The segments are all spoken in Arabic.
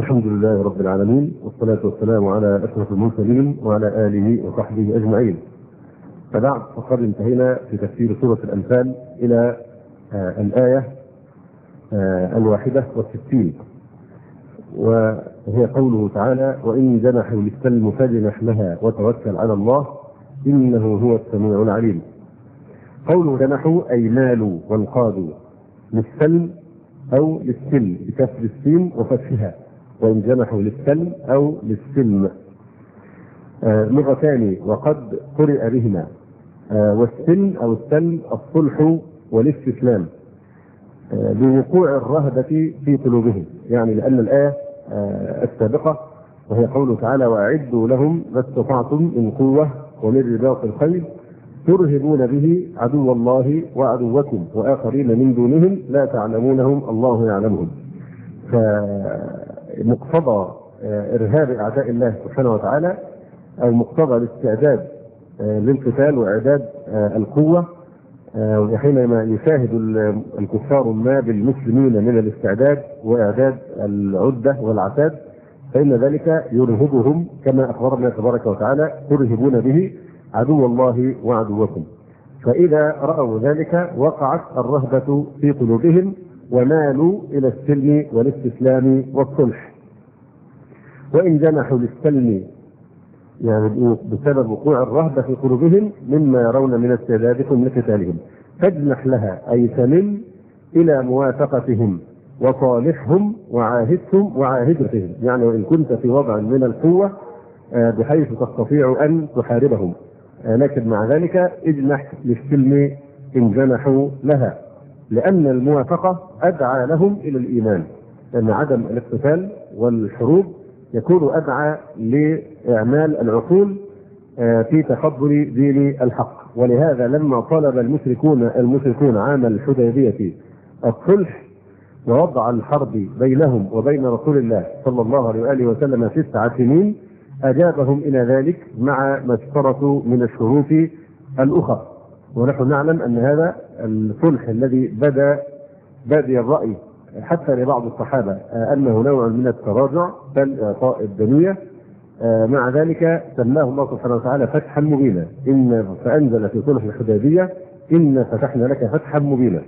الحمد لله رب العالمين، والصلاة والسلام على أشرف المرسلين وعلى آله وصحبه أجمعين. فبعد، فقد انتهينا في تفسير سورة الأنفال إلى الآية 61، وهي قوله تعالى: وإن جنحوا للسلم فاجنح لها وتوكل على الله إنه هو السميع العليم. قوله جنحوا أي مالوا وانقادوا للسلم أو للسلم بكسر السين وفتحها، وإن جنحوا للسلم أو للسلم لغتان وقد قرئ بهما. والسلم أو السلم الصلح والاستسلام بوقوع الرهبة في قلوبهم، يعني لأن الآية السابقة وهي قوله تعالى: وأعدوا لهم ما استطعتم من قوة ومن رباط الخيل ترهبون به عدو الله وعدوكم وآخرين من دونهم لا تعلمونهم الله يعلمهم. فمقتضى إرهاب أعداء الله سبحانه وتعالى، أو مقتضى الاستعداد للقتال وإعداد القوة، وحينما يشاهد الكفار ما بالمسلمين من الاستعداد وإعداد العدة والعتاد فإن ذلك يرهبهم، كما أخبرنا تبارك وتعالى: ترهبون به عدو الله وعدوكم. فإذا رأوا ذلك وقعت الرهبة في قلوبهم ومالوا إلى السلم والاستسلام والصلح. وإن جنحوا للسلم، يعني بسبب وقوع الرهبة في قلوبهم مما يرون من استعدادكم لقتالهم، فاجنح لها أي تمل إلى موافقتهم وصالحهم وعاهدتهم، يعني وإن كنت في وضع من القوة بحيث تستطيع أن تحاربهم، لكن مع ذلك اجنح للسلم إن جنحوا لها، لأن الموافقة أدعى لهم إلى الإيمان، لأن عدم الاقتتال والحروب يكون أدعى لإعمال العقول في تقبل دين الحق. ولهذا لما طلب المشركون عام الحديبية الصلح ووضع الحرب بينهم وبين رسول الله صلى الله عليه وآله وسلم 9 سنين، أجابهم إلى ذلك مع ما اشترطوا من الشروط الأخرى. ونحن نعلم أن هذا الصلح الذي بادي الرأي حتى لبعض الصحابة أنه نوع من التراجع بل إعطاء الدنية، مع ذلك سماه الله سبحانه وتعالى فتحا مبينا. فأنزل في صلح الحديبية: إن فتحنا لك فتحا مبينا.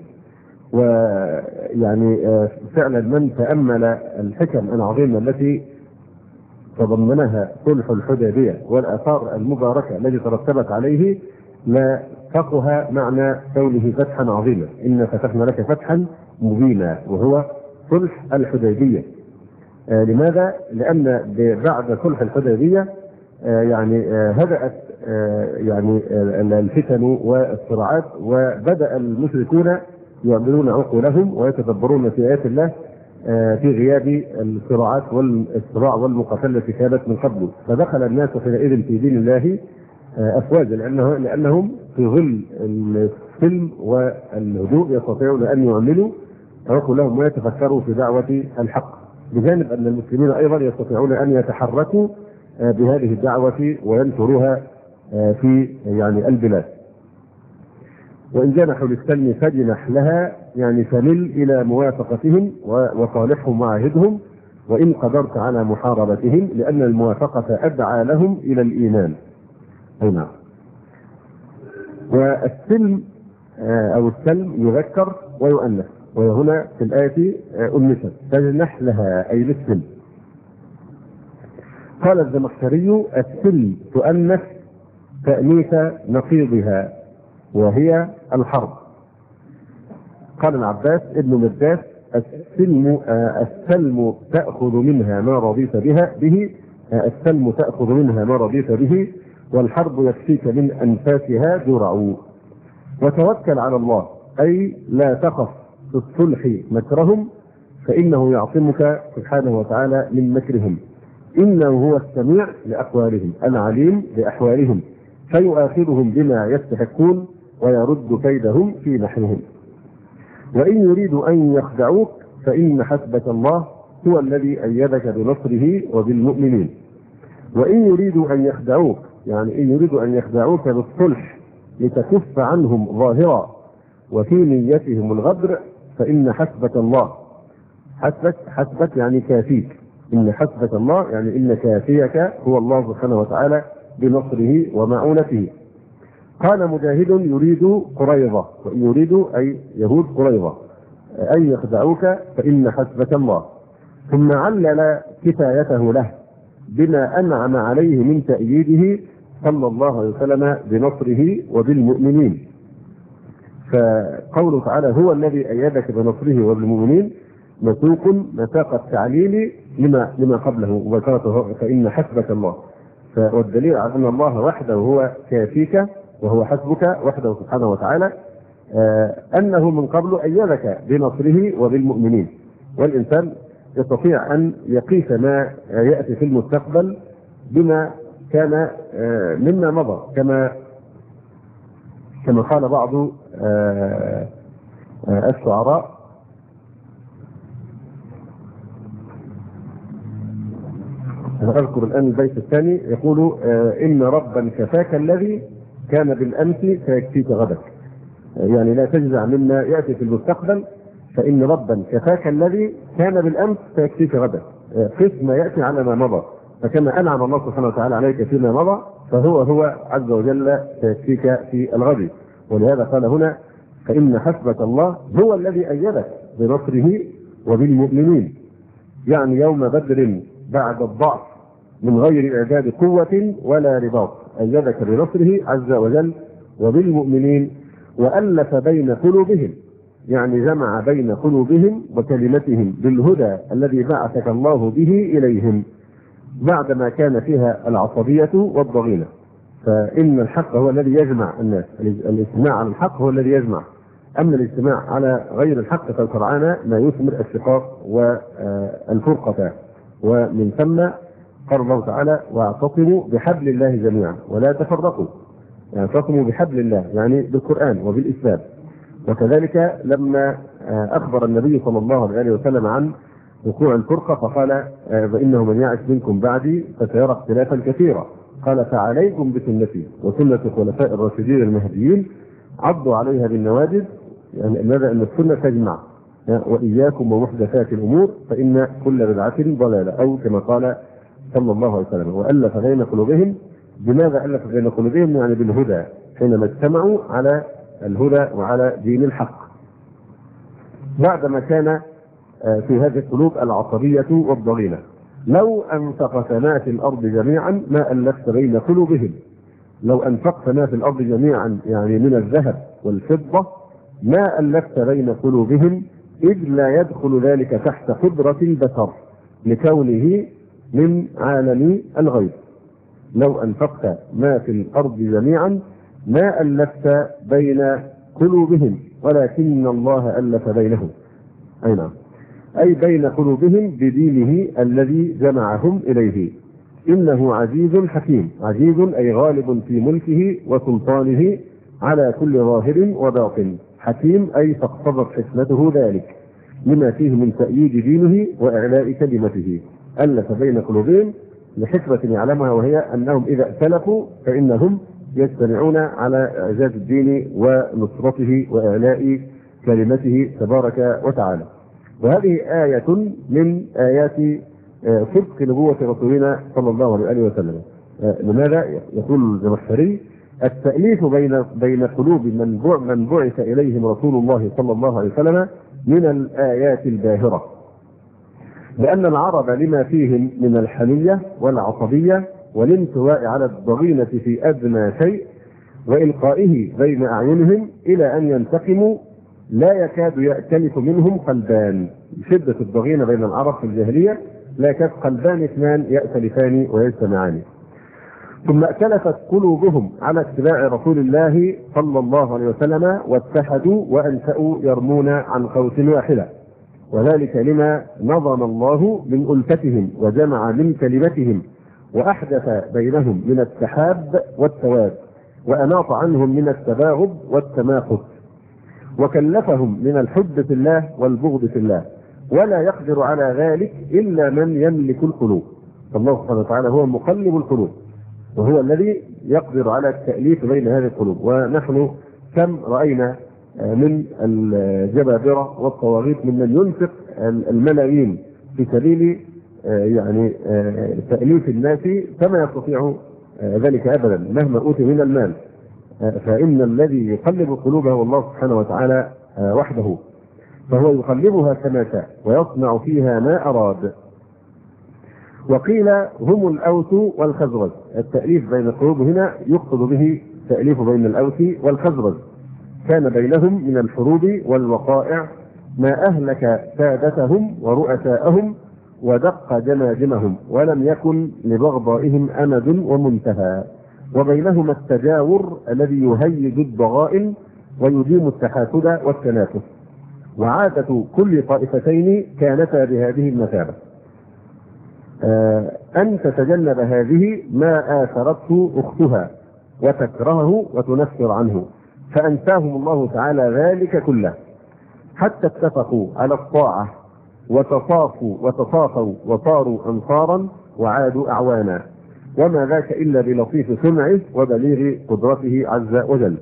ويعني فعلا من تأمل الحكم العظيمة التي تضمنها صلح الحديبية والآثار المباركة التي ترتبت عليه لا فقه معنى قوله فتحا عظيما. إن فتحنا لك فتحا مبينا، وهو صلح الحديبية. لماذا؟ لأن بعد صلح الحديبية يعني هدأت يعني الفتن والصراعات، وبدأ المشركون يعملون عقولهم ويتدبرون في آيات الله في غياب الصراعات والصراع والمقاتلة التي كانت من قبل. فدخل الناس حينئذ في دين الله أفواجا، لأنهم في ظل السلم والهدوء يستطيعون أن يعملوا عقولهم ويتفكروا في دعوة الحق، بجانب أن المسلمين أيضا يستطيعون أن يتحركوا بهذه الدعوة وينشروها في يعني البلاد. وإن جنحوا للسلم فاجنح لها، يعني فمل إلى موافقتهم وصالحهم وعاهدهم وإن قدرت على محاربتهم، لأن الموافقة أدعى لهم إلى الإيمان. أي نعم. والسلم أو السلم يذكر ويؤنث، وهنا في الآية أنثت: فاجنح لها أي للسلم. قال الزمخشري: السلم تؤنث تأنيث نقيضها وهي الحرب. قال العباس ابن مرداس: السلم تأخذ منها ما رضيت به، السلم تأخذ منها ما رضيت به، والحرب يكفيك من أنفاسها درع. وتوكل على الله أي لا تخف في الصلح مكرهم، فإنه يعصمك سبحانه وتعالى من مكرهم. إنه هو السميع لأقوالهم العليم بأحوالهم، فيؤاخذهم بما يستحقون ويرد كيدهم في نحرهم. وإن يريدوا أن يخدعوك فإن حسبك الله هو الذي أيدك بنصره وبالمؤمنين. وإن يريدوا أن يخدعوك، يعني إن يريدوا أن يخدعوك بالصلح لتكف عنهم ظاهرا وفي نيتهم الغدر، فإن حسبك الله. حسبك يعني كافيك، إن حسبك الله يعني إن كافيك هو الله سبحانه وتعالى بنصره ومعونته. قال مجاهد يريد قريظة، يريد أي يهود قريظة أن يخدعوك فإن حسبك الله. ثم علل كفايته له بما أنعم عليه من تأييده صلى الله عليه وسلم بنصره وبالمؤمنين. فقوله تعالى هو الذي أيدك بنصره وبالمؤمنين مسوق مساق التعليل لما قبله وذكرته فإن حسبك الله. والدليل على أن الله وحده هو كافيك وهو حسبك وحده سبحانه وتعالى أنه من قبل أيدك بنصره وبالمؤمنين. والإنسان يستطيع أن يقيس ما يأتي في المستقبل بما كان مما مضى، كما قال بعض الشعراء أنا أذكر الآن البيت الثاني يقول إن ربا كفاك الذي كان بالأمس فيكفيك غدا. يعني لا تجزع مما يأتي في المستقبل، فإن ربا كفاك الذي كان بالأمس فيكفيك غدا. قس ما يأتي على ما مضى، فكما أنعم الله سبحانه وتعالى عليك فيما مضى فهو عز وجل سيكفيك في الغد. ولهذا قال هنا فإن حسبك الله هو الذي أيدك بنصره وبالمؤمنين. يعني يوم بدر بعد الضعف من غير إعداد قوة ولا رباط أيدك بنصره عز وجل وبالمؤمنين وألف بين قلوبهم، يعني جمع بين قلوبهم وكلمتهم بالهدى الذي بعثك الله به إليهم بعدما كان فيها العصبية والضغينة. فإن الحق هو الذي يجمع الناس، الاجتماع على الحق هو الذي يجمع، أما الاجتماع على غير الحق فالقرآن ما يثمر الشقاق والفرقة. ومن ثم قال الله تعالى واعتصموا بحبل الله جميعا ولا تفرقوا، يعني اعتصموا بحبل الله يعني بالقرآن وبالإسلام. وكذلك لما أخبر النبي صلى الله عليه وسلم عن وقوع الفرقة فقال فإنه من يعش منكم بعدي فسيرى اختلافا كثيرا، قال فعليكم بسنتي وسنة الخلفاء الراشدين المهديين عضوا عليها بالنواجذ، يعني ماذا أن السنة تجمع، وإياكم ومحدثات الأمور فإن كل بدعة ضلالة، أو كما قال صلى الله عليه وسلم وألف بين قلوبهم. بماذا ألف بين قلوبهم؟ يعني بالهدى، حينما اجتمعوا على الهدى وعلى دين الحق بعدما كان في هذه القلوب العصبية والضغينة. لو أنفقت ما في الأرض جميعا ما ألفت بين قلوبهم، لو أنفقت ما في الأرض جميعا يعني من الذهب والفضة ما ألفت بين قلوبهم، إذ لا يدخل ذلك تحت قدرة البشر لكونه من عالم الغيب. لو أنفقت ما في الأرض جميعا ما ألفت بين قلوبهم ولكن الله ألف بينهم، أي نعم، أي بين قلوبهم بدينه الذي جمعهم إليه. إنه عزيز حكيم، عزيز أي غالب في ملكه وسلطانه على كل ظاهر وباطن، حكيم أي فاقتضت حكمته ذلك لما فيه من تأييد دينه وإعلاء كلمته. ألف بين قلوبهم لحكمة يعلمها، وهي أنهم إذا ائتلفوا فإنهم يجتمعون على إعزاز الدين ونصرته وإعلاء كلمته تبارك وتعالى. وهذه آية من آيات صدق نبوة رسولنا صلى الله عليه وسلم. لماذا؟ يقول الزمخشري التأليف بين قلوب من بعث إليهم رسول الله صلى الله عليه وسلم من الآيات الباهرة، لأن العرب لما فيهم من الحمية والعصبية والانتواء على الضغينة في أدنى شيء وإلقائه بين أعينهم إلى أن ينتقموا لا يكاد يأتلف منهم قلبان. شدة الضغينة بين العرب في الجاهلية لا يكاد قلبان اثنان يأتلفان ويجتمعان. ثم ائتلفت قلوبهم على اتباع رسول الله صلى الله عليه وسلم واتحدوا وأنشأوا يرمون عن قوس واحدة، وذلك لما نظم الله من ألفتهم وجمع من كلمتهم وأحدث بينهم من التحاب والتواد وأناط عنهم من التباغض والتماقت، وكلفهم من الحب في الله والبغض في الله، ولا يقدر على ذلك إلا من يملك القلوب. الله سبحانه وتعالى هو مقلب القلوب وهو الذي يقدر على التأليف بين هذه القلوب. ونحن كم رأينا من الجبابرة والطواغيت ممن ينفق الملايين في سبيل يعني تأليف الناس فما يستطيع ذلك أبدا مهما أوتي من المال، فإن الذي يقلب قلوبه هو الله سبحانه وتعالى وحده، فهو يقلبها كما شاء ويصنع فيها ما أراد. وقيل هم الأوس والخزرج. التأليف بين القلوب هنا يقصد به تأليف بين الأوس والخزرج، كان بينهم من الحروب والوقائع ما أهلك سادتهم ورؤساءهم ودق جماجمهم، ولم يكن لبغضائهم أمد ومنتهى، وبينهما التجاور الذي يهيج الضغائن ويديم التحاسد والتنافس، وعادة كل طائفتين كانتا بهذه المثابة، أن تتجنب هذه ما آثرته أختها وتكرهه وتنفر عنه، فأنساهم الله تعالى ذلك كله، حتى اتفقوا على الطاعة وتصافوا وصاروا أنصارا وعادوا أعوانا، وما ذاك إلا بلطيف صنعه وبليغ قدرته عز وجل.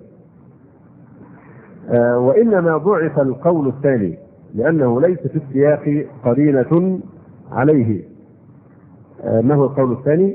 وإنما ضعف القول الثاني لأنه ليس في السياق قرينة عليه. ما هو القول الثاني؟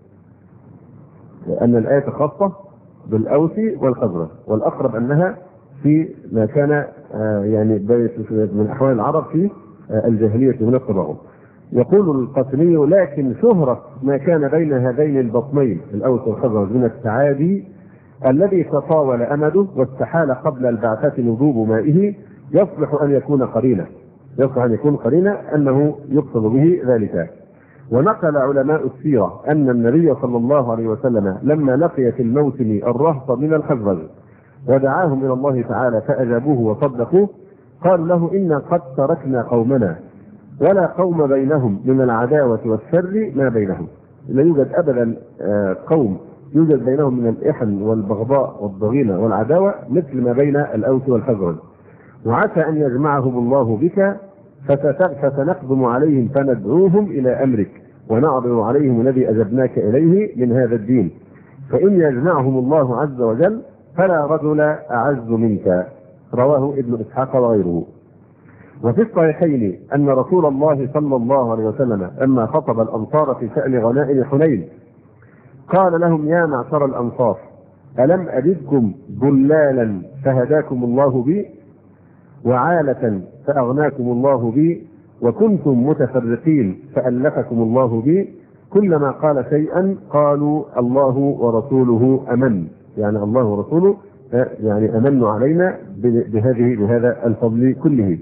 أن الآية خاصة بالأوس والخزرج، والأقرب أنها في ما كان يعني من أحوال العرب في الجاهلية من الطباع. يقول القاسمي: لكن شهرة ما كان بين هذين البطنين الأوس والخزرج من التعادي الذي تطاول أمده واستحال قبل البعثة نضوب مائه يصلح أن يكون قرينة أنه يقصد به ذلك. ونقل علماء السيرة أن النبي صلى الله عليه وسلم لما لقي في الموسم الرهط من الخزرج ودعاهم إلى الله تعالى فأجابوه وصدقوه، قال له: إنا قد تركنا قومنا ولا قوم بينهم من العداوة والشر ما بينهم. لا يوجد أبدا قوم يوجد بينهم من الإحن والبغضاء والضغينة والعداوة مثل ما بين الأوس والخزرج، وعسى أن يجمعهم الله بك فسنقدم عليهم فندعوهم إلى أمرك ونعرض عليهم الذي أجبناك إليه من هذا الدين، فإن يجمعهم الله عز وجل فلا رجل أعز منك. رواه ابن إسحاق وغيره. وفي الصحيحين أن رسول الله صلى الله عليه وسلم لما خطب الأنصار في شأن غنائم حنين قال لهم: يا معشر الأنصار، ألم أجدكم ضلالا فهداكم الله بي، وعالة فأغناكم الله بي، وكنتم متفرقين فألفكم الله بي. كلما قال شيئا قالوا: الله ورسوله أمن، يعني الله ورسوله يعني أمنوا علينا بهذا الفضل كله.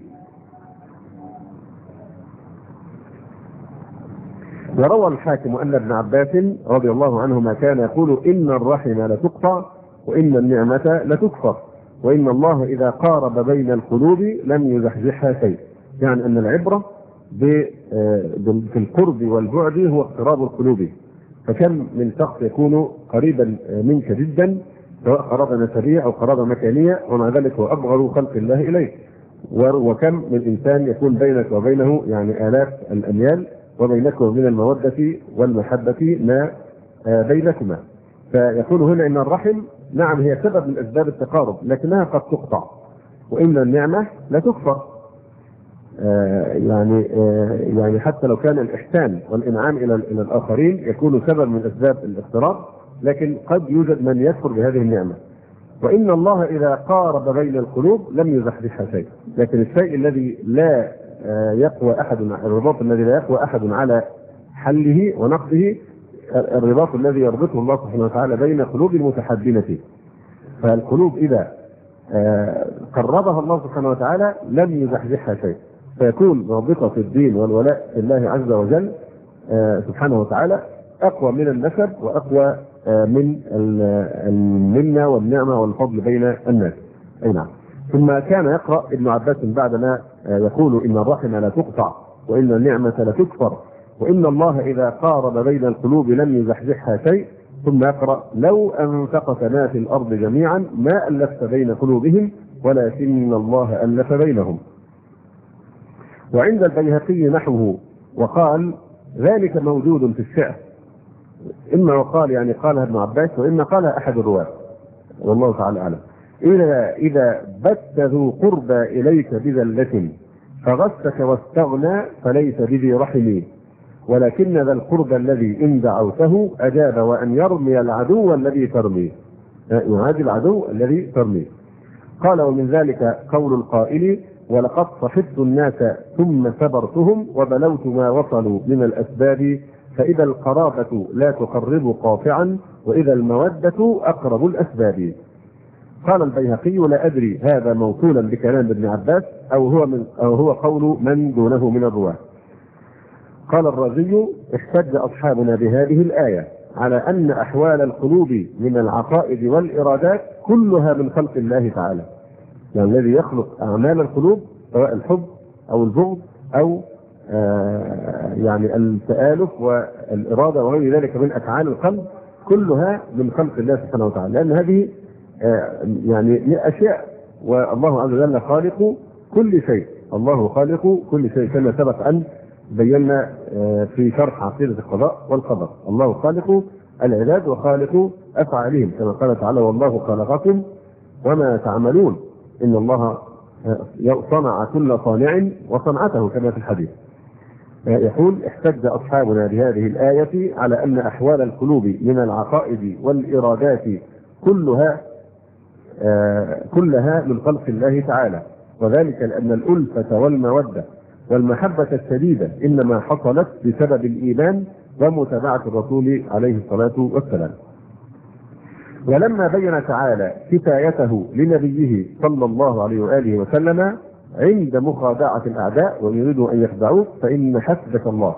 وروى الحاكم أن ابن عباس رضي الله عنهما كان يقول: إن الرحم لتقطع وإن النعمة لتكفر، وإن الله إذا قارب بين القلوب لم يزحزحها شيء. يعني أن العبرة في القرب والبعد هو اقتراب القلوب، فكم من شخص يكون قريبا منك جدا سواء قرابة نسبية أو قرابة مكانية ومع ذلك هو أبغض خلق الله إليك، وكم من إنسان يكون بينك وبينه يعني آلاف الأميال وبينك وبين المودة والمحبة ما بينكما. فيقول هنا إن الرحم نعم هي سبب من أسباب التقارب لكنها قد تقطع، وإن النعمة لا تكفر. يعني حتى لو كان الإحسان والإنعام إلى الآخرين يكون سبب من أسباب الاقتراب، لكن قد يوجد من يكفر بهذه النعمة. وإن الله إذا قارب بين القلوب لم يزحزحها شيء، لكن الشيء الذي لا يقوى أحد، الرباط الذي لا يقوى أحد على حله ونقضه، الرباط الذي يربطه الله سبحانه وتعالى بين قلوب المتحدنة. فالقلوب إذا قربها الله سبحانه وتعالى لم يزحزحها شيء، فيكون رابطة الدين والولاء لله عز وجل سبحانه وتعالى أقوى من النسب وأقوى من المنة والنعمة والفضل بين الناس. أي نعم. ثم كان يقرأ ابن عباس بعدما يقول إن الرحم لا تقطع وإن النعمة لا تكفر وإن الله إذا قارب بين القلوب لم يزحزحها شيء، ثم يقرأ: لو أنفقت ما في الأرض جميعا ما ألفت بين قلوبهم ولكن الله ألف بينهم. وعند البيهقي نحوه وقال: ذلك موجود في الشعر. إما وقال يعني قالها ابن عباس وإما قالها أحد الرواة والله تعالى أعلم. إذا بت ذو قربى إليك بذلة فغسك واستغنى فليس بذي رحمي، ولكن ذا القرب الذي إن دعوته أجاب، وأن يرمي العدو الذي ترميه، يعادي العدو الذي ترميه. قال: ومن ذلك قول القائل: ولقد صحبت الناس ثم سبرتهم وبلوت ما وصلوا من الأسباب، فإذا القرابة لا تقرب قاطعا، وإذا المودة أقرب الأسباب. قال البيهقي: لا أدري هذا موصولا بكلام ابن عباس أو هو قول من دونه من الرواة. قال الرازي: احتج أصحابنا بهذه الآية على أن أحوال القلوب من العقائد والإرادات كلها من خلق الله تعالى، يعني الذي يخلق أعمال القلوب سواء الحب أو البغض أو يعني التآلف والإرادة وغير ذلك من أفعال القلب كلها من خلق الله سبحانه وتعالى، لأن هذه يعني أشياء، والله عز وجل خالق كل شيء. الله خالق كل شيء كما سبق أن بينا في شرح عقيدة القضاء والقدر. الله خالق العباد وخالق أفعالهم، كما قال تعالى: والله خلقكم وما تعملون، إن الله صنع كل صانع وصنعته، كما في الحديث. يقول: احتج أصحابنا بهذه الآية على أن أحوال القلوب من العقائد والإرادات كلها من خلق الله تعالى، وذلك لأن الألفة والمودة والمحبة الشديدة إنما حصلت بسبب الإيمان ومتابعة الرسول عليه الصلاة والسلام. ولما بين تعالى كفايته لنبيه صلى الله عليه وآله وسلم عند مخادعة الأعداء ويريدوا أن يخدعوه فإن حسبك الله،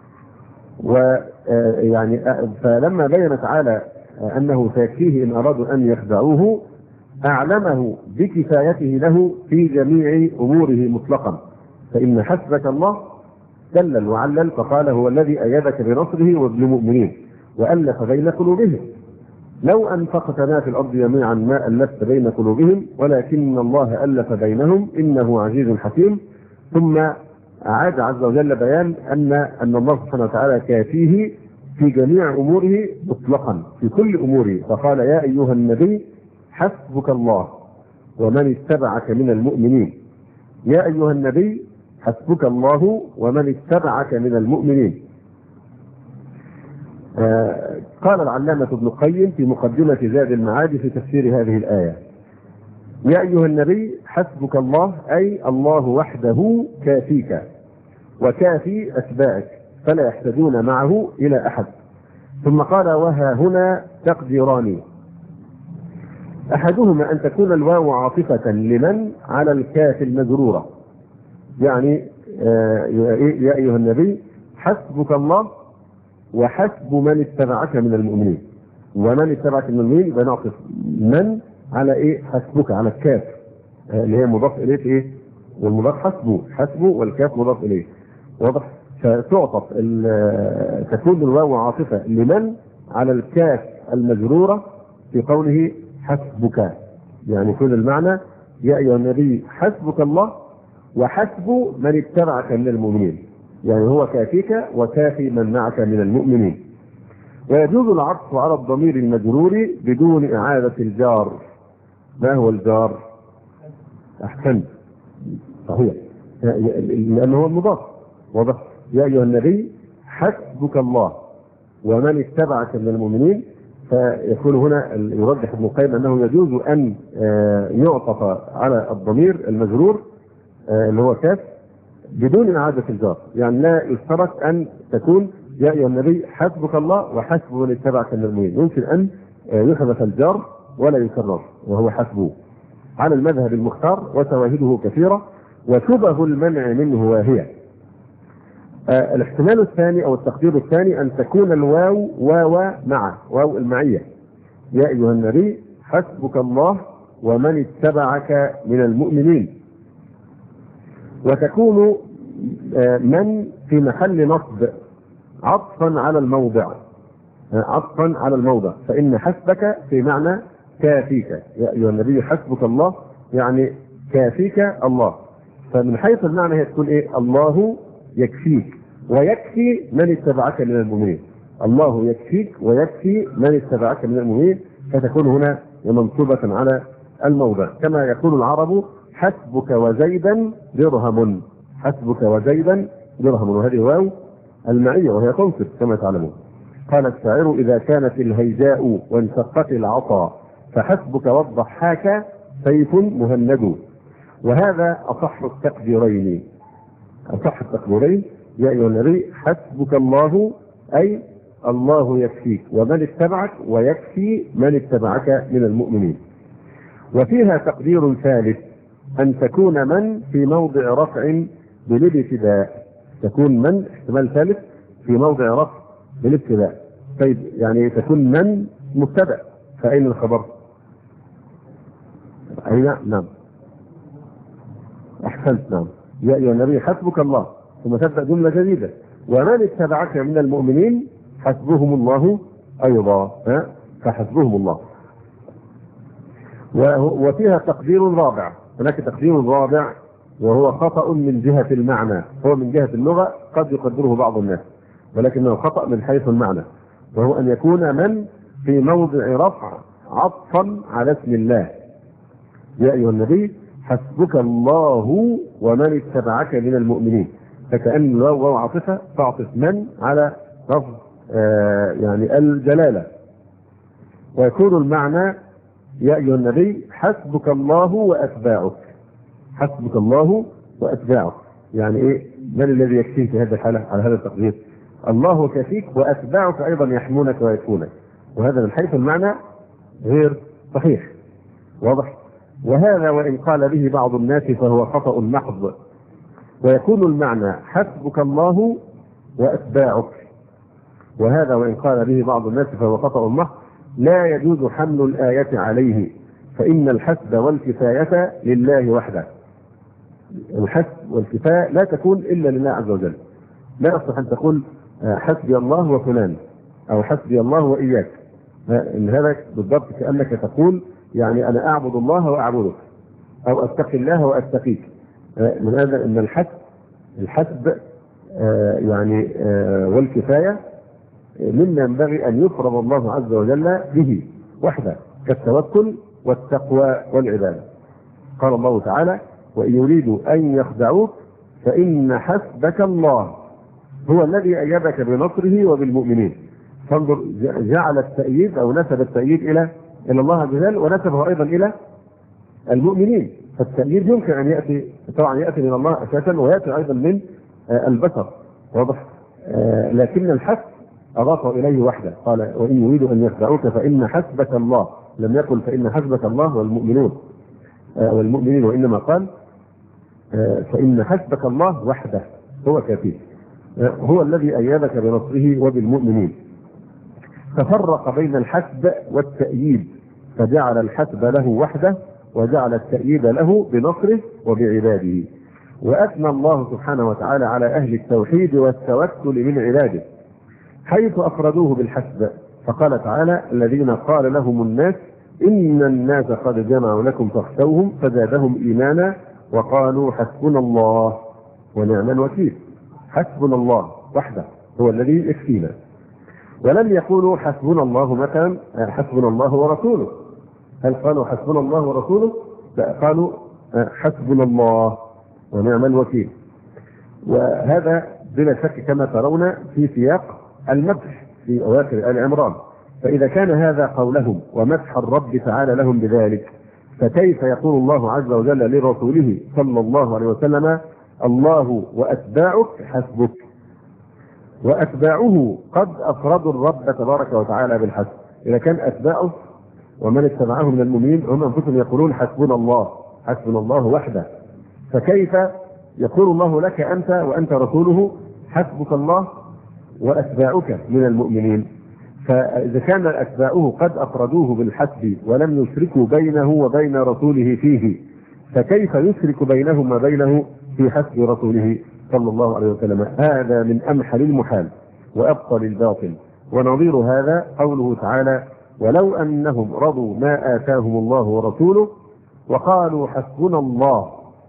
ويعني فلما بين تعالى أنه سيكفيه إن أرادوا أن يخدعوه أعلمه بكفايته له في جميع أموره مطلقا، فإن حسبك الله دلل وعلل، فقال: هو الذي أيدك بنصره وبالمؤمنين وألف بين قلوبهم، لو أنفقت ما في الأرض جميعا ما ألفت بين قلوبهم ولكن الله ألف بينهم إنه عزيز حكيم. ثم أعاد عز وجل بيان أن الله سبحانه وتعالى كافيه في جميع أموره مطلقا، في كل أموره، فقال: يا أيها النبي حسبك الله ومن اتبعك من المؤمنين. يا أيها النبي حسبك الله ومن اتبعك من المؤمنين. قال العلامة ابن القيم في مقدمة زاد المعاد في تفسير هذه الآية: يا أيها النبي حسبك الله أي الله وحده كافيك وكافي أتباعك فلا يحتاجون معه إلى أحد. ثم قال: وها هنا تقديران، أحدهما أن تكون الواو عاطفة لمن على الكاف المجرورة، يعني يا أيها النبي حسبك الله وحسب من اتبعك من المؤمنين، ومن اتبعك من المؤمنين يبقى نعطف من على حسبك على الكاف اللي هي مضاف إليه والمضاف حسبه والكاف مضاف إليه، واضح؟ فتعطف تكون الواو عاطفة لمن على الكاف المجرورة في قوله حسبك، يعني يكون المعنى يا أيها النبي حسبك الله وحسب من اتبعك من المؤمنين، يعني هو كافيك وكافي من معك من المؤمنين. ويجوز العطف على الضمير المجرور بدون إعادة الجار. ما هو الجار؟ أحسنت، صحيح، لأنه هو المضاف، واضح؟ يا أيها النبي حسبك الله ومن اتبعك من المؤمنين. فيكون هنا يرجح ابن القيم أنه يجوز أن يعطف على الضمير المجرور اللي هو كاف بدون إعادة الجار، يعني لا يشترط أن تكون يا أيها النبي حسبك الله وحسب من اتبعك من المؤمنين، يمكن أن يحذف الجار ولا يكرر وهو حسبه على المذهب المختار، وشواهده كثيرة وشبه المنع منه واهية. الاحتمال الثاني أو التقدير الثاني أن تكون الواو واو مع واو المعية، يا أيها النبي حسبك الله ومن اتبعك من المؤمنين، وتكون من في محل نصب عطفا على الموضع، فإن حسبك في معنى كافيك، يا أيها النبي حسبك الله يعني كافيك الله، فمن حيث المعنى هي تكون الله يكفيك ويكفي من اتبعك من المؤمنين، الله يكفيك ويكفي من اتبعك من المؤمنين، فتكون هنا منصوبة على الموضع، كما يقول العرب حسبك وزيدا درهم، حسبك وزيدا درهم، وهذه واو المعية وهي تنصف كما تعلمون. قال الشاعر: إذا كانت الهيجاء وانشقت العصا فحسبك والضحاك سيف مهند. وهذا أصح التقديرين. أصح التقديرين: يا أيها النبي حسبك الله، أي الله يكفيك ومن اتبعك، ويكفي من اتبعك من المؤمنين. وفيها تقدير ثالث: أن تكون من في موضع رفع بالابتداء. تكون من احتمال ثالث في موضع رفع بالابتداء. طيب يعني تكون من مبتدأ، فأين الخبر؟ أين؟ نعم أحسنت، نعم. يا أيها النبي حسبك الله، ثم تبدأ جملة جديدة: ومن اتبعك من المؤمنين حسبهم الله أيضا، فحسبهم الله. وفيها تقدير رابع. هناك تقدير رابع وهو خطأ من جهة المعنى، هو من جهة اللغة قد يقدره بعض الناس، ولكنه خطأ من حيث المعنى، وهو أن يكون من في موضع رفع عطفا على اسم الله. يا أيها النبي حسبك الله ومن اتبعك من المؤمنين، فكأن الواو عاطفة تعطف من على رفع يعني الجلالة، ويكون المعنى: يا أيها النبي حسبك الله وأتباعك. حسبك الله وأتباعك يعني إيه؟ من الذي يكفيك في هذه الحالة على هذا التقدير؟ الله كفيك، وأتباعك أيضا يحمونك ويكفونك، وهذا من حيث المعنى غير صحيح. واضح؟ وهذا وإن قال به بعض الناس فهو خطأ محض، ويكون المعنى حسبك الله وأتباعك. وهذا وإن قال به بعض الناس فهو خطأ محض، لا يجوز حمل الآية عليه، فإن الحسب والكفاية لله وحده. الحسب والكفاية لا تكون إلا لله عز وجل. لا يصح أن تقول حسبي الله وفلان، أو حسبي الله وإياك. إن هذا بالضبط كأنك تقول يعني أنا أعبد الله وأعبدك، أو أتقي الله وأتقيك. من هذا أن الحسب يعني والكفاية مما ينبغي أن يفرض الله عز وجل به وحده، كالتوكل والتقوى والعبادة. قال الله تعالى: وإن يريدوا أن يخدعوك فإن حسبك الله هو الذي أيدك بنصره وبالمؤمنين. فانظر، جعل التأييد أو نسب التأييد إلى الله عز وجل، ونسبه أيضا إلى المؤمنين. فالتأييد يمكن أن يأتي، طبعا يأتي من الله أساسا، ويأتي أيضا من البشر. واضح؟ لكن الحسب أضافه إليه وحده. قال: وإن يريدوا أن يخدعوك فإن حسبك الله، لم يقل فإن حسبك الله والمؤمنين، وإنما قال فإن حسبك الله وحده هو كافي، هو الذي أيدك بنصره وبالمؤمنين. ففرق بين الحسب والتأييد، فجعل الحسب له وحده، وجعل التأييد له بنصره وبعباده. وأثنى الله سبحانه وتعالى على أهل التوحيد والتوكل من عباده، حيث أفردوه بالحسب، فقال تعالى: الذين قال لهم الناس إن الناس قد جمعوا لكم فاخشوهم فزادهم إيمانا وقالوا حسبنا الله ونعم الوكيل. حسبنا الله وحده هو الذي يكفينا. ولم يقولوا حسبنا الله مثلا حسبنا الله ورسوله. هل قالوا حسبنا الله ورسوله؟ لا، قالوا حسبنا الله ونعم الوكيل. وهذا بلا شك كما ترون في سياق المدح في أواخر آل عمران. فإذا كان هذا قولهم ومدح الرب تعالى لهم بذلك، فكيف يقول الله عز وجل لرسوله صلى الله عليه وسلم: الله وأتباعك حسبك؟ وأتباعه قد أفردوا الرب تبارك وتعالى بالحسب. إذا كان أتباعه ومن اتبعه من المؤمنين هم أنفسهم يقولون حسبنا الله، حسبنا الله وحده، فكيف يقول الله لك أنت وأنت رسوله حسبك الله وأتباعك من المؤمنين؟ فإذا كان أتباعه قد أفردوه بالحسب ولم يشركوا بينه وبين رسوله فيه، فكيف يشرك بينهم وبينه في حسب رسوله صلى الله عليه وسلم؟ هذا من أمحل المحال وأبطل الباطل. ونظير هذا قوله تعالى: ولو أنهم رضوا ما آتاهم الله ورسوله وقالوا حسبنا الله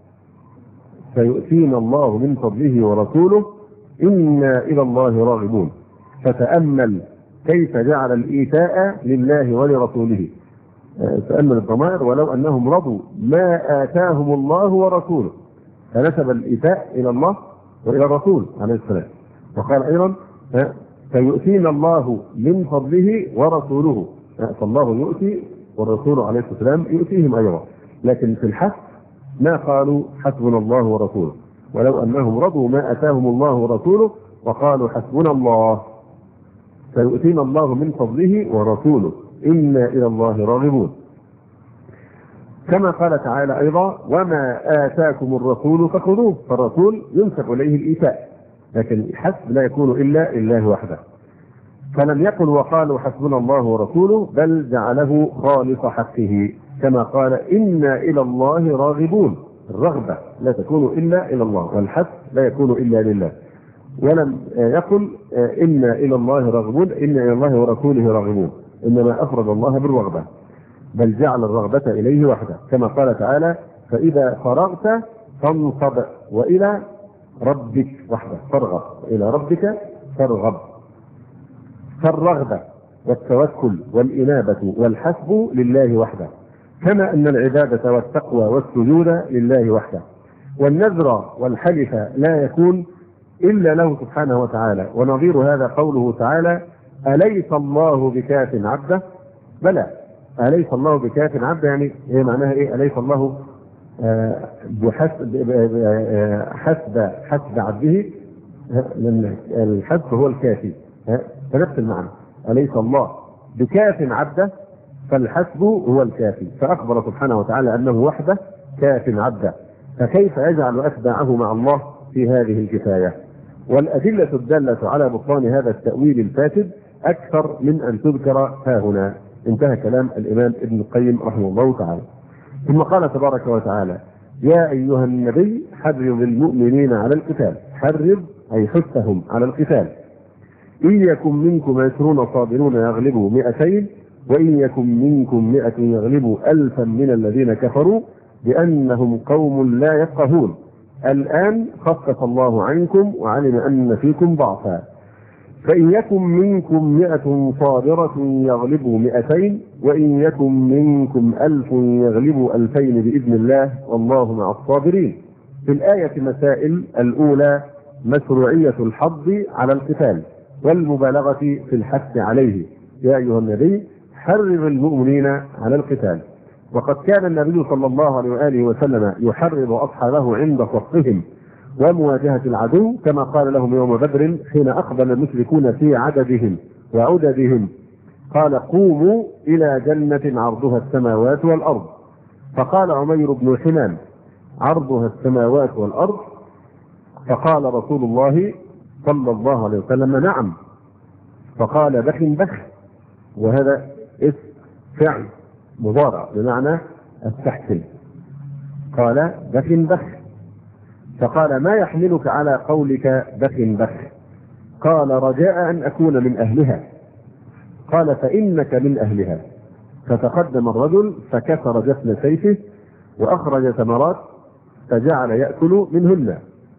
سيؤتينا الله من فضله ورسوله إنا إلى الله راغبون. فتأمل كيف جعل الإيتاء لله ولرسوله. تأمل الضمائر: ولو أنهم رضوا ما آتاهم الله ورسوله، فنسب الإيتاء إلى الله وإلى الرسول عليه السلام. وقال أيضا فيؤتينا الله من فضله ورسوله، فالله يؤتي والرسول عليه الصلاة والسلام يؤتيهم أيضا. لكن في الحث ما قالوا حسبنا الله ورسوله، ولو أنهم رضوا ما أتاهم الله ورسوله وقالوا حسبنا الله. فيؤتينا الله من فضله ورسوله إنا إلى الله راغبون. كما قال تعالى أيضا وما آتاكم الرسول فخذوه، فالرسول ينسب إليه الإيتاء، لكن الحسب لا يكون إلا لله وحده. فلم يقل وقالوا حسبنا الله ورسوله، بل جعله خالص حقه كما قال إنا إلى الله راغبون. الرغبة لا تكون إلا إلى الله، والحسب لا يكون إلا لله. ولم يقل إنا إلى الله راغبون، إنا إلى الله ورسوله راغبون، إنما أفرد الله بالرغبة، بل جعل الرغبة إليه وحده كما قال تعالى فإذا فرغت فانصب وإلى ربك وحده فارغب، إلى ربك فارغب. فالرغبة والتوكل والإنابة والحسب لله وحده، كما أن العبادة والتقوى والسجود لله وحده. والنذر والحلف لا يكون إلا له سبحانه وتعالى. ونظير هذا قوله تعالى أليس الله بكاف عبده؟ بلى، أليس الله بكاف عبده، يعني هي معناها إيه؟ أليس الله حسب عبده، لأن الحسب هو الكافي، فنفس المعنى. أليس الله بكاف عبده، فالحسب هو الكافي. فأخبر سبحانه وتعالى أنه وحده كاف عبده، فكيف يجعل أتباعه مع الله في هذه الكفاية؟ والأدلة الدالة على بطلان هذا التأويل الفاسد أكثر من أن تذكر ها هنا. انتهى كلام الإمام ابن القيم رحمه الله تعالى. ثم قال تبارك وتعالى يا أيها النبي حرض المؤمنين على القتال. حرض أي حثهم على القتال. إن يكن منكم 20 صابرون يغلبوا 200، وإن يكن منكم 100 يغلبوا 1000 من الذين كفروا بأنهم قوم لا يفقهون. الآن خفف الله عنكم وعلم أن فيكم ضعفا، فإن يكن منكم 100 صابرة يغلبوا 200، وإن يكن منكم 1000 يغلبوا 2000 بإذن الله والله مع الصابرين. في الآية مسائل: الأولى مشروعية الحض على القتال والمبالغة في الحث عليه. يا أيها النبي حرض المؤمنين على القتال. وقد كان النبي صلى الله عليه وآله وسلم يحرض أصحابه عند صفهم ومواجهة العدو، كما قال لهم يوم بدر حين أقبل المشركون في عددهم وعددهم قال قوموا إلى جنة عرضها السماوات والأرض. فقال عمير بن حمام عرضها السماوات والأرض، فقال رسول الله صلى الله عليه وسلم نعم. فقال بخ بخ، وهذا اسم فعل مضارع بمعنى استحسن. قال بخ بخ، فقال ما يحملك على قولك بخ بخ؟ قال رجاء أن أكون من أهلها. قال فإنك من أهلها. فتقدم الرجل فكسر جفن سيفه وأخرج ثمرات فجعل يأكل منهن،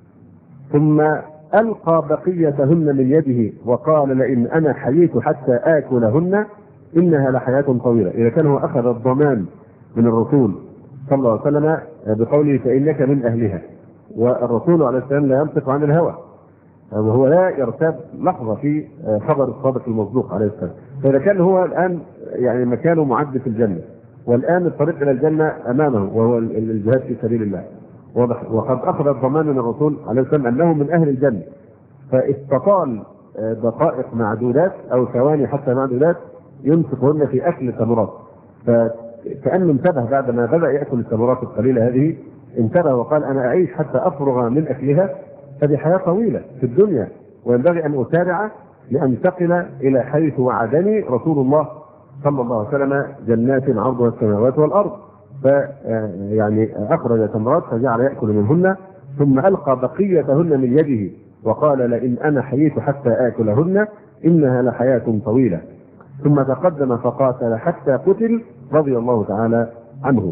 ثم ألقى بقيتهن من يده وقال لئن أنا حييت حتى آكلهن إنها لحياة طويلة. إذا كان هو أخذ الضمان من الرسول صلى الله عليه وسلم بقوله فإنك من أهلها، والرسول عليه السلام لا ينطق عن الهوى، وهو لا يرتاب لحظة في خبر الصادق المصدوق عليه السلام. فإذا كان هو الآن يعني مكانه معد في الجنة، والآن الطريق إلى الجنة أمامه وهو الجهاد في سبيل الله، وقد أخذ الضمان من الرسول عليه السلام أنه من أهل الجنة، فاستطال دقائق معدودات أو ثواني حتى معدودات ينفقهن في أكل الثمرات. فكأنه انتبه بعد ما بدأ يأكل الثمرات القليلة هذه، انتبه وقال أنا أعيش حتى أفرغ من أكلها، فدي حياة طويلة في الدنيا وينبغي أن أسارع لأنتقل إلى حيث وعدني رسول الله صلى الله عليه وسلم جنات عرضها السماوات والأرض. فيعني أخرج ثمرات فجعل يأكل منهن، ثم ألقى بقيتهن من يده وقال لئن أنا حييت حتى آكلهن إنها لحياة طويلة. ثم تقدم فقاتل حتى قتل رضي الله تعالى عنه.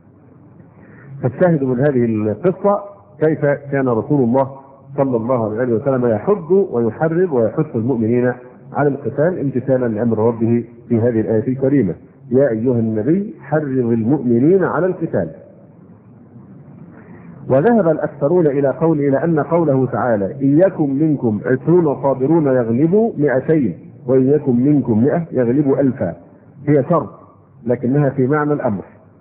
فالشاهد من هذه القصة كيف كان رسول الله صلى الله عليه وسلم يحض ويحرض ويحث المؤمنين على القتال امتثالا لأمر ربه في هذه الآية الكريمة يا أيها النبي حرض المؤمنين على القتال. وذهب الأكثرون إلى أن قوله تعالى إن يكن منكم 20 صابرون يغلبوا 200 وإن يكن منكم 100 يغلبوا 1000 هي شرط لكنها في معنى الأمر.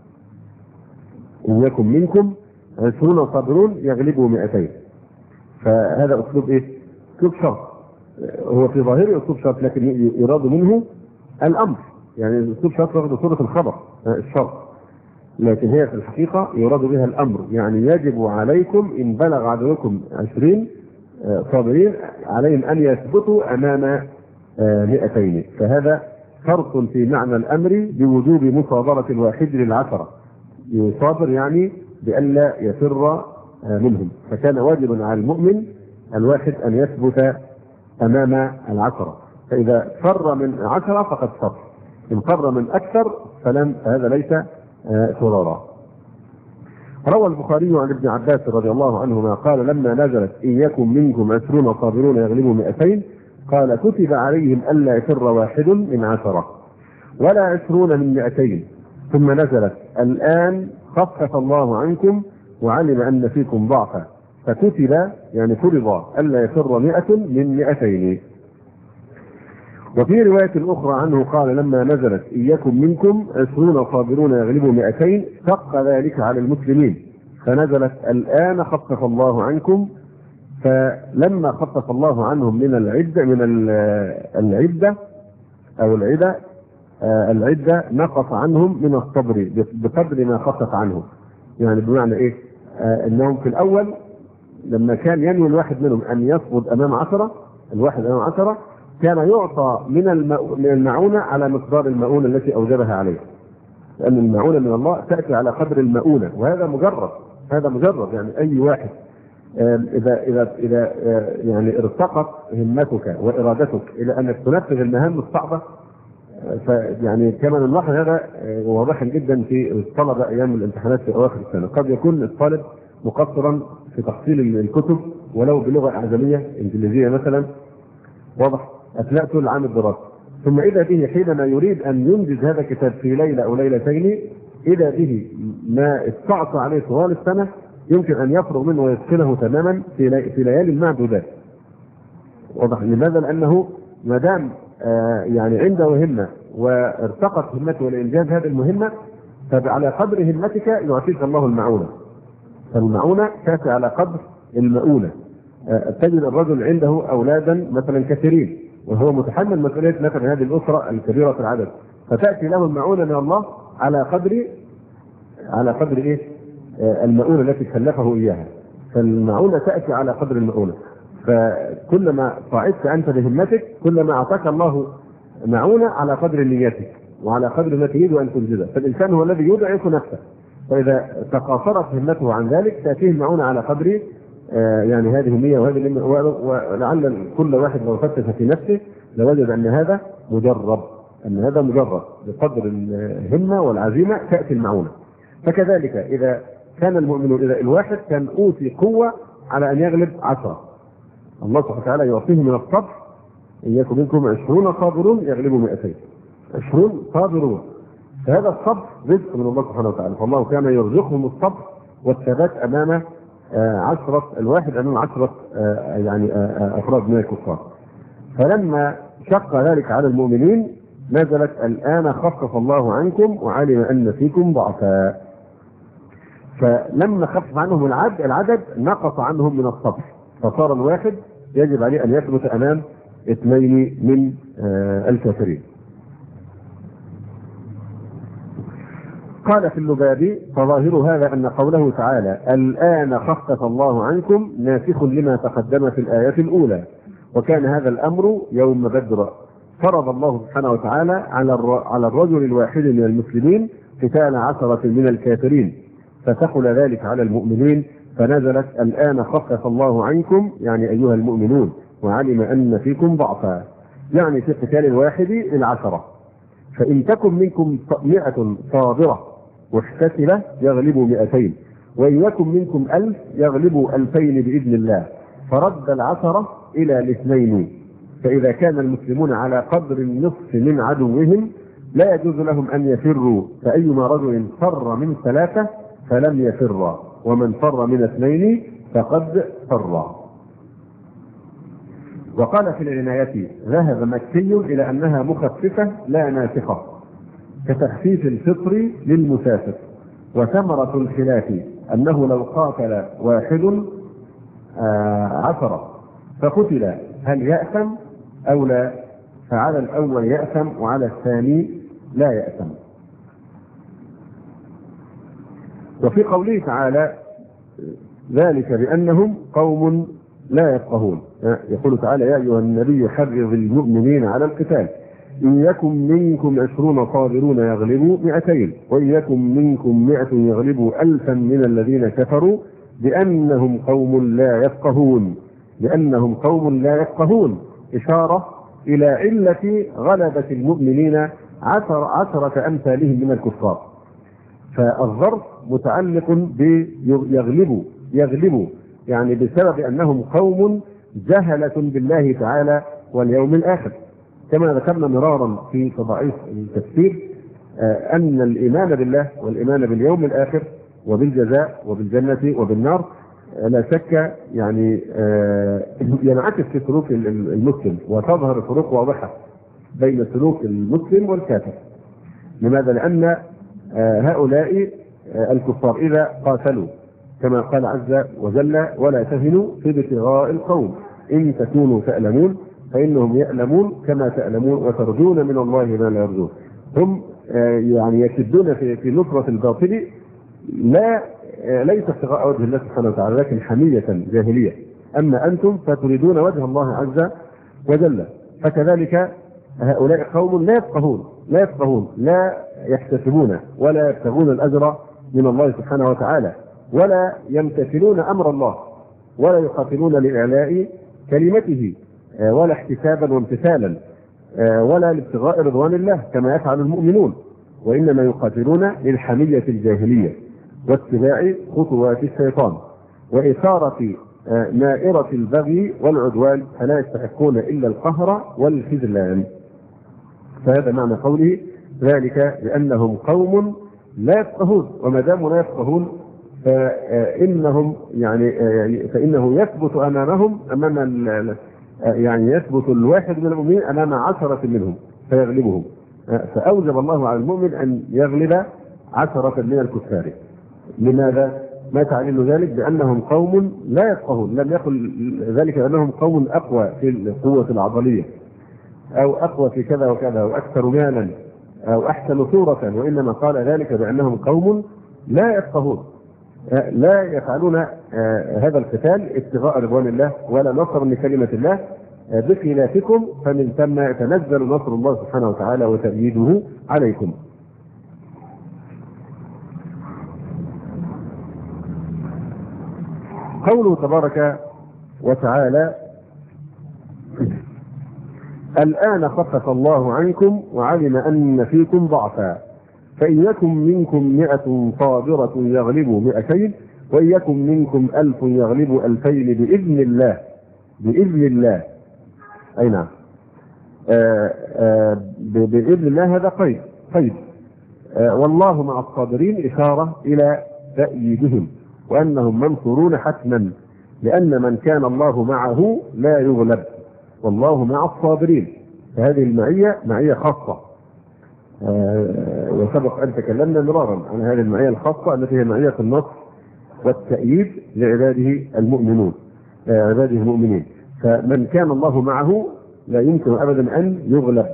إن يكن منكم 20 صابرون يغلبوا 200 فهذا أسلوب إيه؟ أسلوب شرط، هو في ظاهره أسلوب شرط لكن يراد منه الأمر، يعني أسلوب شرط واخد صورة الخبر الشرط، لكن هي في الحقيقة يراد بها الأمر، يعني يجب عليكم إن بلغ عددكم 20 صابرين عليهم أن يثبتوا أمام 200 فهذا شرط في معنى الأمر بوجوب مصابرة الواحد للعشرة، يصابر يعني بألا يفر منهم، فكان واجبا على المؤمن الواحد أن يثبت أمام العشرة، فإذا فر من 10 فقد فر، إن فر من أكثر فهذا ليس فرارا. روى البخاري عن ابن عباس رضي الله عنهما قال لما نزلت إن يكن منكم 20 صابرون يغلبوا 200 قال كتب عليهم ألا يفر واحد من 10 ولا 20 من 200 ثم نزلت الآن خفف الله عنكم وعلم أن فيكم ضعفا فكتب يعني فرض ألا يفر 100 من 200. وفي رواية أخرى عنه قال لما نزلت إن يكن منكم 20 صابرون يغلبوا 200 شق ذلك على المسلمين فنزلت الآن خفف الله عنكم، فلما خفف الله عنهم من العدة نقص عنهم من الصبر بقدر ما خفف عنهم، يعني بمعنى إيه؟ إنهم في الأول لما كان ينوي الواحد منهم أن يصمد أمام 10 الواحد أمام 10 كان يعطى من المعونة على مقدار المؤونة التي أوجبها عليه، لأن المعونة من الله تأتي على قدر المؤونة، وهذا مجرد يعني أي واحد إذا يعني ارتقت همتك وإرادتك إلى أنك تنفذ المهام الصعبة، فيعني كما نلاحظ هذا واضحا جدا في الطلبة أيام الامتحانات في أواخر السنة، قد يكون الطالب مقصرا في تحصيل الكتب ولو بلغة أعجمية إنجليزية مثلا، واضح أثناء طول العام الدراسي، ثم إذا به حينما يريد أن ينجز هذا الكتاب في ليلة أو ليلتين إذا به ما استعصى عليه طوال السنة يمكن أن يفرغ منه ويتقنه تماما في ليالي المعدودات. واضح لماذا؟ لأنه ما دام يعني عنده همة وارتقت همته لإنجاز هذه المهمة فعلى قدر همتك يعطيك الله المعونة، فالمعونة تأتي على قدر المؤونة. تجد الرجل عنده أولادا مثلا كثيرين وهو متحمل مسؤولية مثلا هذه الأسرة الكبيرة في العدد، فتأتي له المعونة من الله على قدر إيه؟ المؤونة التي كلفه إياها، فالمعونة تأتي على قدر المؤونة، فكلما صعدت أنت بهمتك كلما أعطاك الله معونة على قدر نيتك وعلى قدر ما تريد أن تنجزه، فالإنسان هو الذي يضعف نفسه، فإذا تقاصرت همته عن ذلك تأتيه المعونة على قدر يعني هذه 100 وهذه، ولعل كل واحد لو فتش في نفسه لوجد أن هذا مجرب بقدر الهمة والعزيمة تأتي المعونة. فكذلك إذا كان المؤمن إذا الواحد كان أوتي قوة على أن يغلب 10 الله سبحانه وتعالى يعطيه من الصبر إن يكن منكم 20 صابرون يغلبوا 200 20 صابرون، فهذا الصبر رزق من الله سبحانه وتعالى، فالله كان يرزقهم الصبر والثبات أمام 10 الواحد أمام 10 يعني أفراد من الكفار. فلما شق ذلك على المؤمنين نزلت الآن خفف الله عنكم وعلم أن فيكم ضعفا، فلما خفف عنهم العدد نقص عنهم من الصبر، فصار الواحد يجب عليه أن يثبت أمام 2 من الكافرين. قال في اللبابي فظاهر هذا أن قوله تعالى الآن خفف الله عنكم ناسخ لما تقدم في الآية الأولى، وكان هذا الأمر يوم بدر، فرض الله سبحانه وتعالى على الرجل الواحد من المسلمين قتال 10 من الكافرين، فثقل ذلك على المؤمنين فنزلت الآن خفف الله عنكم يعني أيها المؤمنون وعلم أن فيكم ضعفا، يعني في قتال الواحد 10، فإن تكن منكم 100 صابرة محتسبة يغلبوا 200 وإن يكن منكم 1000 يغلبوا 2000 بإذن الله، فرد 10 إلى 2، فإذا كان المسلمون على قدر النصف من عدوهم لا يجوز لهم أن يفروا، فأيما رجل فر من 3 فلم يفر ومن فر من اثنين فقد فر. وقال في العناية: ذهب مكي إلى أنها مخففة لا ناسخة، كتخفيف الفطر للمسافر. وثمرة الخلاف أنه لو قاتل واحد 10 فقتل هل يأثم أو لا؟ فعلى الأول يأثم وعلى الثاني لا يأثم. وفي قوله تعالى: ذلك بأنهم قوم لا يفقهون، يقول تعالى: يا أيها النبي حرض المؤمنين على القتال، إن يكن منكم 20 صابرون يغلبوا 200، وإن يكن منكم 100 يغلبوا 1000 من الذين كفروا بأنهم قوم لا يفقهون. بأنهم قوم لا يفقهون إشارة إلى علة غلبة المؤمنين 10 أمثالهم من الكفار. فالظرف متعلق يغلبوا يعني بسبب أنهم قوم جهلة بالله تعالى واليوم الآخر، كما ذكرنا مرارا في فضائح التفسير أن الإيمان بالله والإيمان باليوم الآخر وبالجزاء وبالجنة وبالنار لا شك يعني ينعكس في سلوك المسلم، وتظهر فروق واضحة بين سلوك المسلم والكافر. لماذا؟ لأن هؤلاء الكفار إذا قاتلوا كما قال عز وجل: ولا تهنوا في ابتغاء القوم إن تكونوا تألمون فإنهم يألمون كما تألمون وترجون من الله ما لا يرجون. هم يعني يشدون في نصرة الباطل ليس ابتغاء وجه الله سبحانه وتعالى، لكن حمية جاهلية. أما أنتم فتريدون وجه الله عز وجل. فكذلك هؤلاء قوم لا يفقهون لا يحتسبون ولا يبتغون الأجر من الله سبحانه وتعالى، ولا يمتثلون أمر الله، ولا يقاتلون لإعلاء كلمته ولا احتسابا وامتثالا ولا لابتغاء رضوان الله كما يفعل المؤمنون، وإنما يقاتلون للحمية الجاهلية واتباع خطوات الشيطان وإثارة نائرة البغي والعدوان، فلا يستحقون إلا القهر والخذلان. فهذا معنى قوله: ذلك بأنهم قوم لا يفقهون. وما داموا لا يفقهون فإنه يثبت أمامهم يعني يثبت الواحد من المؤمنين أمام 10 منهم فيغلبهم. فأوجب الله على المؤمن أن يغلب 10 من الكفار. لماذا؟ ما تعليل ذلك؟ بأنهم قوم لا يفقهون. لم يقل ذلك بأنهم قوم أقوى في القوة العضلية أو أقوى في كذا وكذا أو أكثر مالا أو أحسن صورة، وإنما قال ذلك بأنهم قوم لا يفقهون، لا يفعلون هذا القتال ابتغاء رضوان الله ولا نصر لكلمة الله، بخلافكم فمن ثم يتنزل نصر الله سبحانه وتعالى وتأييده عليكم. قوله تبارك وتعالى: الآن خفف الله عنكم وعلم أن فيكم ضعفا فإن يكن منكم 100 صابرة يغلبوا 200 وإن يكن منكم 1000 يغلبوا 2000 بإذن الله. بإذن الله أي نعم، بإذن الله هذا قيد والله مع الصابرين إشارة إلى تأييدهم وأنهم منصورون حتما، لأن من كان الله معه لا يغلب، والله مع الصابرين. فهذه المعية معية خاصة، وسبق أن تكلمنا مرارا عن هذه المعية الخاصة التي هي معية النصر والتأييد لعباده المؤمنين. فمن كان الله معه لا يمكن أبدا أن يغلب.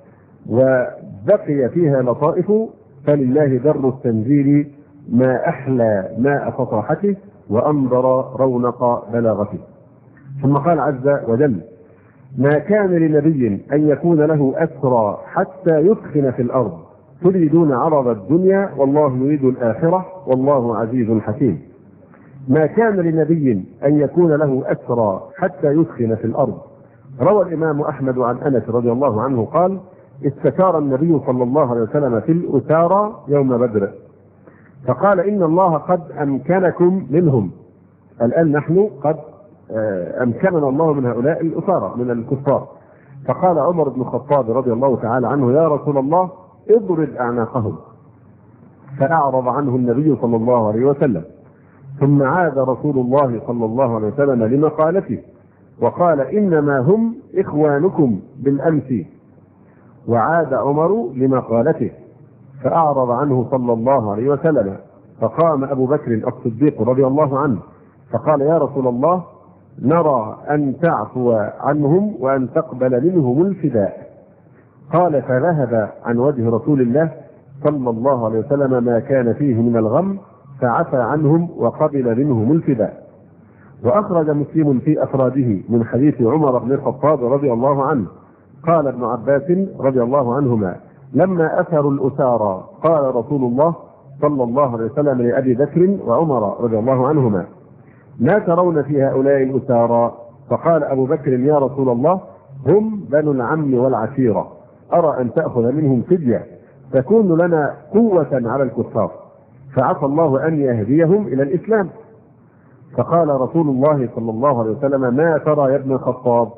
وبقي فيها لطائف، فلله در التنزيل ما أحلى ماء فصاحته وأنظر رونق بلاغته. ثم قال عز وجل: ما كان لنبي أن يكون له أسرى حتى يثخن في الأرض تريدون عرض الدنيا والله يريد الآخرة والله عزيز حكيم. ما كان لنبي أن يكون له أسرى حتى يثخن في الأرض. روى الإمام أحمد عن أنس رضي الله عنه قال: استشار النبي صلى الله عليه وسلم في الأسارى يوم بدر فقال: إن الله قد أمكنكم منهم. الآن نحن قد أمكننا الله من هؤلاء الأسارى من الكفار. فقال عمر بن الخطاب رضي الله تعالى عنه: يا رسول الله اضرب أعناقهم. فأعرض عنه النبي صلى الله عليه وسلم. ثم عاد رسول الله صلى الله عليه وسلم لمقالته وقال إنما هم إخوانكم بالأمس. وعاد عمر لمقالته فأعرض عنه صلى الله عليه وسلم، فقام أبو بكر الصديق رضي الله عنه فقال يا رسول الله نرى أن تعفو عنهم وأن تقبل منهم الفداء. قال فذهب عن وجه رسول الله صلى الله عليه وسلم ما كان فيه من الغم فعفى عنهم وقبل منهم الفداء. وأخرج مسلم في أفراده من حديث عمر بن الخطاب رضي الله عنه قال ابن عباس رضي الله عنهما لما أثروا الأسارى قال رسول الله صلى الله عليه وسلم لأبي بكر وعمر رضي الله عنهما ما ترون في هؤلاء الأسارى؟ فقال أبو بكر يا رسول الله هم بنو العم والعشيرة، أرى أن تأخذ منهم فدية تكون لنا قوة على الكفار، فعسى الله أن يهديهم إلى الإسلام. فقال رسول الله صلى الله عليه وسلم ما ترى يا ابن الخطاب؟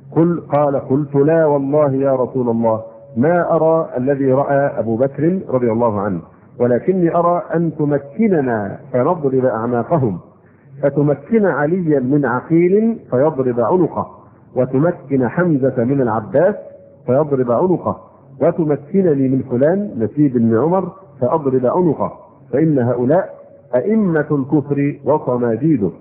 قلت لا والله يا رسول الله ما أرى الذي رأى أبو بكر رضي الله عنه، ولكني أرى أن تمكننا فنضرب أعناقهم، فتمكن عليا من عقيل فيضرب عنقه، وتمكن حمزة من العباس فيضرب عنقه، وتمكنني من فلان نسيب بن عمر فأضرب عنقه، فإن هؤلاء أئمة الكفر وصناديده.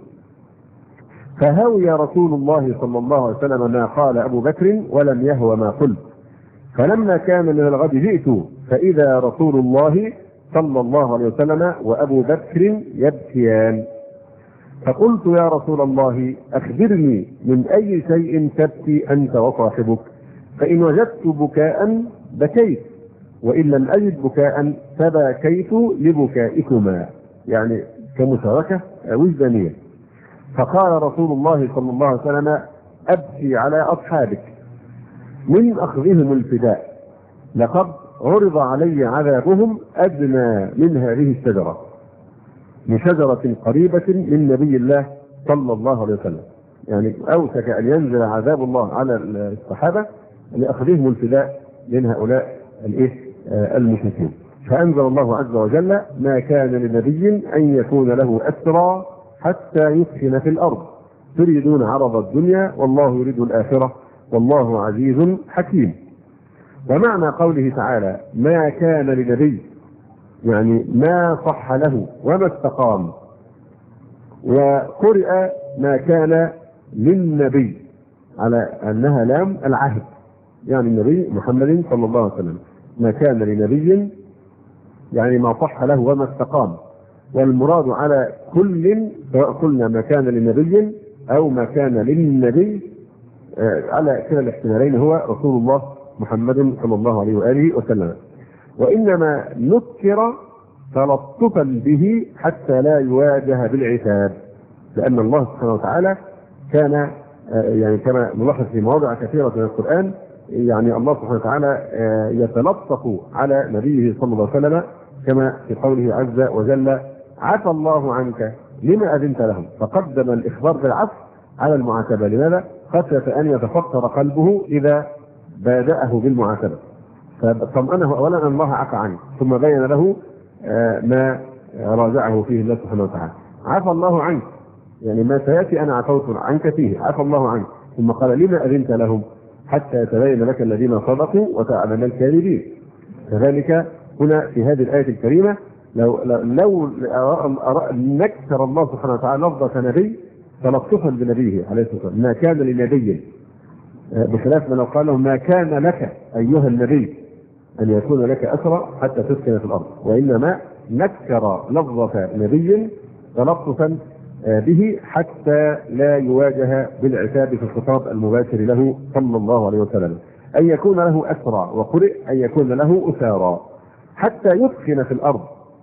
فهوي رسول الله صلى الله عليه وسلم ما قال أبو بكر ولم يهوى ما قلت. فلما كان من الغد جئت فإذا رسول الله صلى الله عليه وسلم وأبو بكر يبكيان، فقلت يا رسول الله أخبرني من أي شيء تبكي أنت وصاحبك؟ فإن وجدت بكاء بكيت، وإن لم أجد بكاء فبكيت لبكائكما، يعني كمشاركة وجدانية. فقال رسول الله صلى الله عليه وسلم أبكي على أصحابك من أخذهم الفداء، لقد عرض علي عذابهم أدنى من هذه الشجرة، من شجرة قريبة من نبي الله صلى الله عليه وسلم، يعني أوشك أن ينزل عذاب الله على الصحابة لأخذهم الفداء من هؤلاء المشركين. فأنزل الله عز وجل ما كان لنبي أن يكون له أسرى حتى يسكن في الأرض تريدون عرض الدنيا والله يريد الآخرة والله عزيز حكيم. ومعنى قوله تعالى ما كان لنبي يعني ما صح له وما استقام، وقرئ ما كان للنبي على أنها لام العهد، يعني النبي محمد صلى الله عليه وسلم ما كان لنبي يعني ما صح له وما استقام، والمراد على كل سواء قلنا ما كان لنبي أو ما كان للنبي على كلا الاحتمالين هو رسول الله محمد صلى الله عليه وآله وسلم. وإنما نذكر تلطفا به حتى لا يواجه بالعتاب، لأن الله سبحانه وتعالى كان يعني كما نلاحظ في مواضع كثيرة من القرآن يعني الله سبحانه وتعالى يتلطف على نبيه صلى الله عليه وسلم، كما في قوله عز وجل عفى الله عنك لما أذنت لهم، فقدم الإخبار بالعفو على المعاتبة. لماذا؟ خشية أن يتفطر قلبه إذا بادأه بالمعاتبة، فطمأنه أولا أن الله عفى عنه، ثم بين له ما راجعه فيه الله سبحانه وتعالى. عفى الله عنك يعني ما سيأتي أنا عفوت عنك فيه، عفى الله عنك، ثم قال لما أذنت لهم حتى يتبين لك الذين صدقوا وتعلم الكاذبين. كذلك هنا في هذه الآية الكريمة لو نكسر الله سبحانه وتعالى لفظة نبي تلطفا بنبيه عليه الصلاة والسلام ما كان لنبي، بخلاف ما لو قال له ما كان لك أيها النبي أن يكون لك أسرى حتى تسكن في الأرض، وإنما نكر لفظة نبي تلطفا به حتى لا يواجه بالعتاب في الخطاب المباشر له صلى الله عليه وسلم، أن يكون له أسرى، وقرئ أن يكون له أسارى حتى يسكن في الأرض،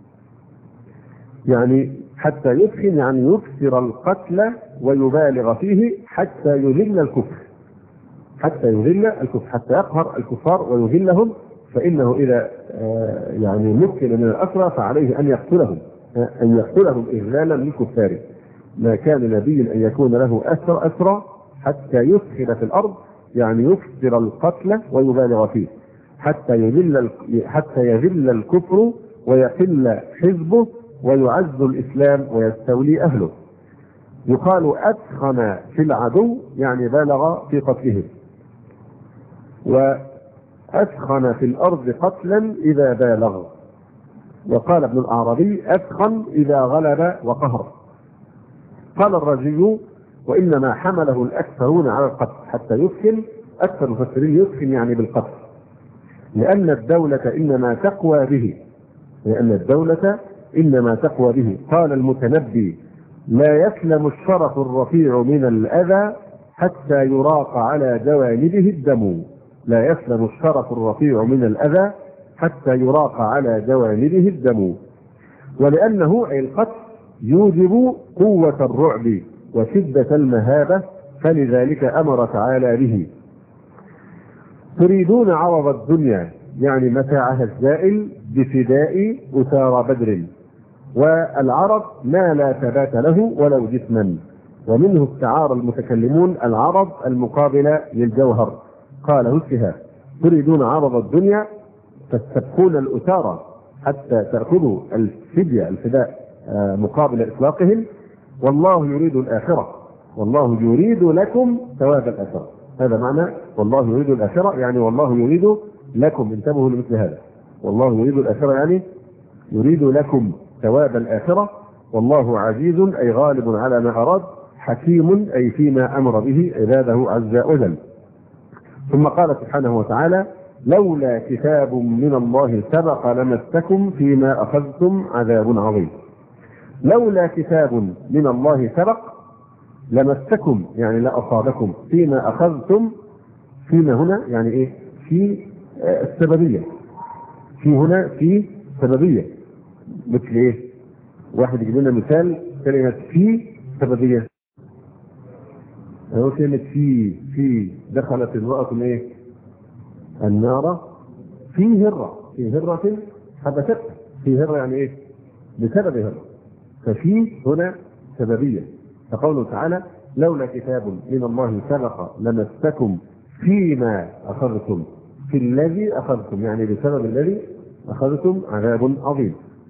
يعني حتى يسكن يعني يكثر القتل ويبالغ فيه حتى يذل الكفر، حتى يذل الكفر، حتى يقهر الكفار ويذلهم، فإنه إذا يعني مكن من الأسرى فعليه أن يقتلهم إذلالا للكفار. ما كان نبي أن يكون له أسرى حتى يسكن في الأرض يعني يكثر القتل ويبالغ فيه حتى يذل الكفر ويقل حزبه ويعز الإسلام ويستولي أهله. يقال أثخن في العدو يعني بالغ في قتله، وأثخن في الأرض قتلا إذا بالغ. وقال ابن الأعرابي أثخن إذا غلب وقهر. قال الرازي وإنما حمله الأكثرون على القتل حتى يثخن، أكثر المفسرين يثخن يعني بالقتل، لأن الدولة إنما تقوى به. قال المتنبي لا يسلم الشرف الرفيع من الأذى حتى يراق على جوانبه الدم. لا يسلم الشرف الرفيع من الأذى حتى يراق على جوانبه الدم. ولأنه أي القتل يوجب قوة الرعب وشدة المهابة، فلذلك أمر تعالى به. تريدون عرض الدنيا يعني متاعها الزائل بفداء أسارى بدر. والعرض ما لا ثبات له ولو جسما، ومنه استعار المتكلمون العرض المقابل للجوهر. قاله الشهاب تريدون عرض الدنيا تستبقون الأسارى حتى تأخذوا الفداء مقابل إطلاقهم، والله يريد الآخرة، والله يريد لكم ثواب الآخرة. هذا معنى والله يريد الآخرة، يعني والله يريد لكم. انتبهوا لمثل هذا، والله يريد الآخرة يعني يريد لكم ثواب الآخرة. والله عزيز أي غالب على ما أراد، حكيم أي فيما أمر به عباده عز وجل. ثم قال سبحانه وتعالى لولا كتاب من الله سبق لمسكم فيما أخذتم عذاب عظيم. لولا كتاب من الله سبق لمسكم يعني لأصابكم فيما أخذتم. فيما هنا يعني إيه؟ في السببية. في هنا في سببية، مثل إيه؟ واحد يجيب لنا مثال كلمة في سببية. هو كلمة في دخلت امرأة إيه؟ النار في هرة حبست. في هرة يعني إيه؟ بسبب هرة. ففي هنا سببية. فقوله تعالى لولا كتاب من الله سبق لمسكم فيما أخذتم، في الذي أخذتم يعني بسبب الذي أخذتم عذاب عظيم.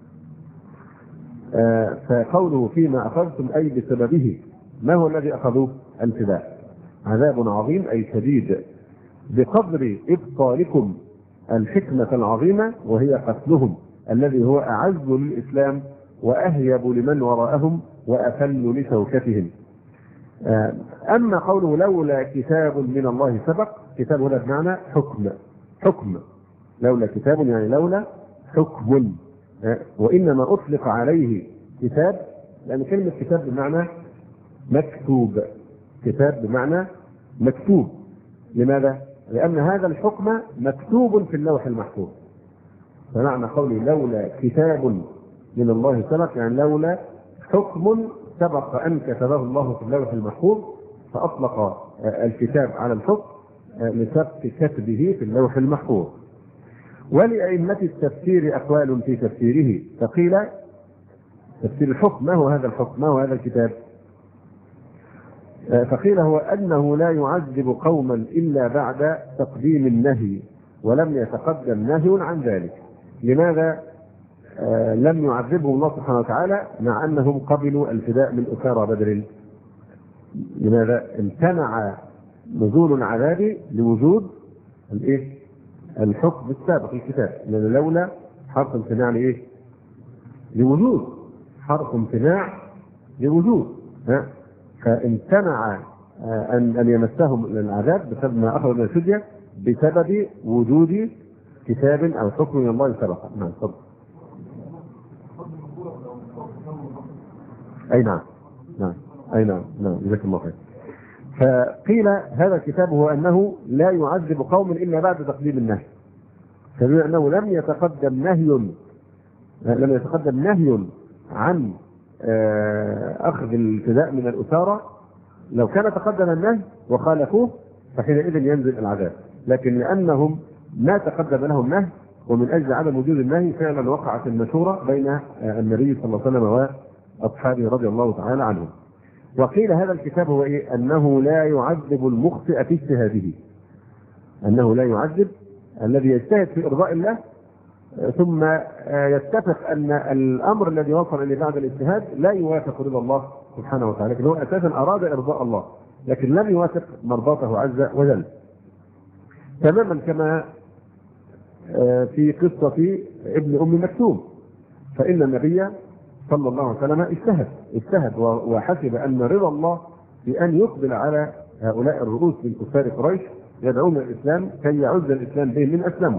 فقوله فيما أخذتم أي بسببه. ما هو الذي أخذوه؟ الفداء. عذاب عظيم أي شديد بقدر إبطالكم الحكمة العظيمة وهي قتلهم، الذي هو أعز للإسلام وأهيب لمن وراءهم وأفل لشوكتهم. أما قوله لولا كتاب من الله سبق، كتاب هنا بمعنى حكم. لولا كتاب يعني لولا حكم، وإنما أطلق عليه كتاب لأن كلمة كتاب بمعنى مكتوب. كتاب بمعنى مكتوب. لماذا؟ لأن هذا الحكم مكتوب في اللوح المحفوظ. فمعنى قولي لولا كتاب من الله سبق يعني لولا حكم سبق أن كتبه الله في اللوح المحفوظ، فأطلق الكتاب على الحكم لسبق كتبه في اللوح المحفوظ. ولأئمة التفسير أقوال في تفسيره، فقيل تفسير الحكم ما هو هذا الحكم؟ ما هو هذا الكتاب؟ فقيل هو أنه لا يعذب قوما إلا بعد تقديم النهي ولم يتقدم نهي عن ذلك. لماذا لم يعذبهم الله سبحانه وتعالى مع أنهم قبلوا الفداء من أسارى بدر؟ لماذا امتنع نزول العذاب لوجود الحكم السابق الكتاب؟ لأن لولا حرف امتناع لإيه؟ لوجود. حرف امتناع لوجود. فامتنع أن يمسهم العذاب بسبب ما أخذ من الفدية بسبب وجود كتاب أو حكم من الله سبق. نعم تفضل. أي نعم جزاكم الله خير. فقيل هذا الكتاب هو أنه لا يعذب قوم إلا بعد تقديم النهي، فبما أنه لم يتقدم نهي عن أخذ الفداء من الأسارة. لو كان تقدم النهي وخالفوه فحينئذ ينزل العذاب، لكن لأنهم ما تقدم لهم نهي ومن أجل عدم وجود النهي فعلا وقعت المشورة بين النبي صلى الله عليه وسلم وأصحابه رضي الله تعالى عنهم. وقيل هذا الكتاب هو أنه لا يعذب المخطئ في اجتهاده، أنه لا يعذب الذي يجتهد في إرضاء الله ثم يتفق أن الأمر الذي وصل إليه بعد الاجتهاد لا يوافق رضا الله سبحانه وتعالى، لكن هو أساسا أراد إرضاء الله لكن لم يوافق مرضاته عز وجل، تماما كما في قصة ابن أم مكتوم. فإن النبي صلى الله عليه وسلم اجتهد وحسب أن رضا الله بأن يقبل على هؤلاء الرؤوس من كفار قريش يدعون الإسلام كي يعز الإسلام بهم من أسلموا،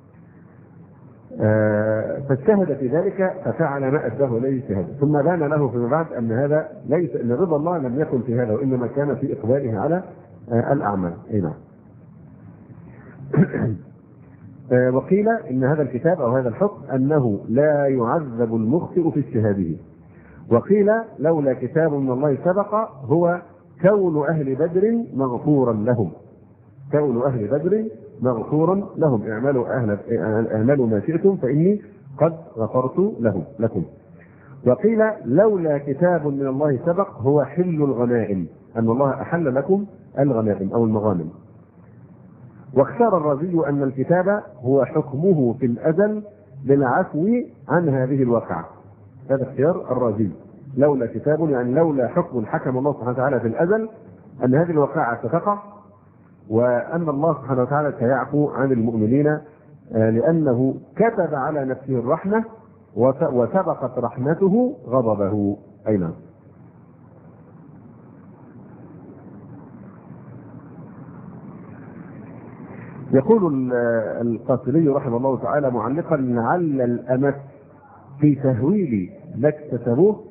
فاجتهد في ذلك ففعل ما أداه إليه اجتهاده، ثم بان له فيما بعد أن هذا ليس، أن رضا الله لم يكن في هذا وإنما كان في إقباله على الأعمال. نعم. وقيل إن هذا الكتاب أو هذا الحكم أنه لا يعذب المخطئ في اجتهاده، وقيل لولا كتاب من الله سبق هو كون أهل بدر مغفورا لهم، كون أهل بدر مغفورا لهم، اعملوا ما شئتم فإني قد غفرت لكم. وقيل لولا كتاب من الله سبق هو حل الغنائم، أن الله أحل لكم الغنائم أو المغانم. واختار الرازي أن الكتاب هو حكمه في الأزل بالعفو عن هذه الواقعة، هذا اختيار الرازي، لولا كتاب يعني لولا حكم حكم الله سبحانه وتعالى في الأزل أن هذه الواقعة ستقع، وأن الله سبحانه وتعالى سيعفو عن المؤمنين لأنه كتب على نفسه الرحمة وسبقت رحمته غضبه. أي نعم. يقول القاسلي رحمه الله تعالى معلقا: لعل الأمس في تهويل ما اكتسبوه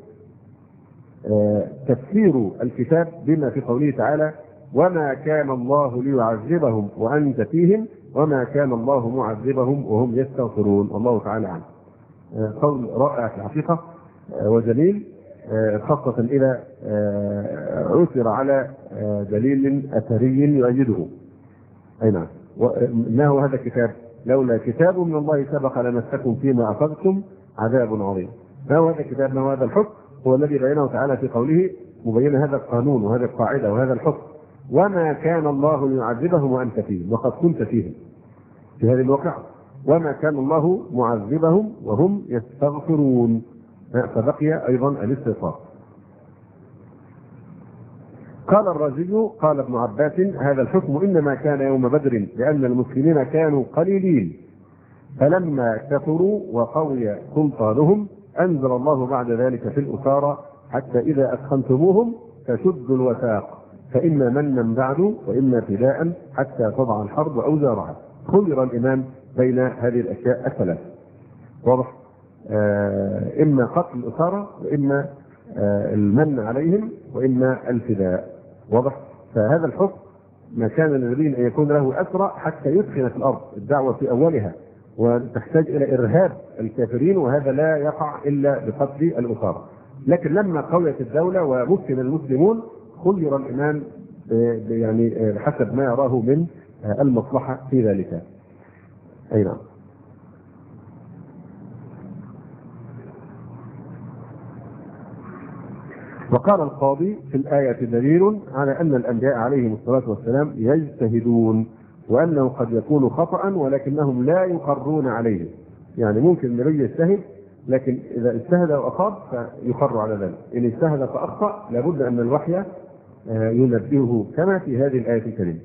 تفسير الكتاب بما في قوله تعالى: وما كان الله ليعذبهم وأنت فيهم وما كان الله معذبهم وهم يستغفرون. والله تعالى عنه. قول رائع في الحقيقة وجميل، خاصة إذا عثر على دليل أثري يؤيده. أي نعم. ما هو هذا الكتاب؟ لولا كتاب من الله سبق لمسكم فيما أخذتم عذاب عظيم. ما هو هذا الكتاب؟ ما هو هذا الحكم؟ هو الذي بينه تعالى في قوله مبين هذا القانون وهذه القاعدة وهذا الحكم: وما كان الله ليعذبهم وأنت فيهم، وقد كنت فيهم في هذه الواقعة، وما كان الله معذبهم وهم يستغفرون، فبقي أيضا الاستغفار. قال الرازي: قال ابن عباس: هذا الحكم إنما كان يوم بدر لأن المسلمين كانوا قليلين، فلما كثروا وقوي سلطانهم أنزل الله بعد ذلك في الأسارى: حتى إذا أثخنتموهم فشدوا الوثاق فإما منا بعد وإما فداء حتى تضع الحرب أوزارها. خير الإمام بين هذه الأشياء الثلاث، واضح؟ إما قتل الأسارى وإما المن عليهم وإما الفداء، واضح؟ فهذا الحكم ما كان للنبي أن يكون له أسرى حتى يدخل في الأرض، الدعوة في أولها وتحتاج إلى إرهاب الكافرين، وهذا لا يقع إلا بقتل الأسارى. لكن لما قويت الدولة ومكن المسلمون خير الإمام يعني حسب ما يراه من المصلحة في ذلك. أي نعم. وقال القاضي: في الآية دليل على أن الأنبياء عليهم الصلاة والسلام يجتهدون، وأنه قد يكون خطأ ولكنهم لا يقرون عليه. يعني ممكن النبي يجتهد لكن إذا اجتهد وأصاب فيقر على ذلك، إن اجتهد فأخطأ لابد أن الوحي ينبهه كما في هذه الآية الكريمة.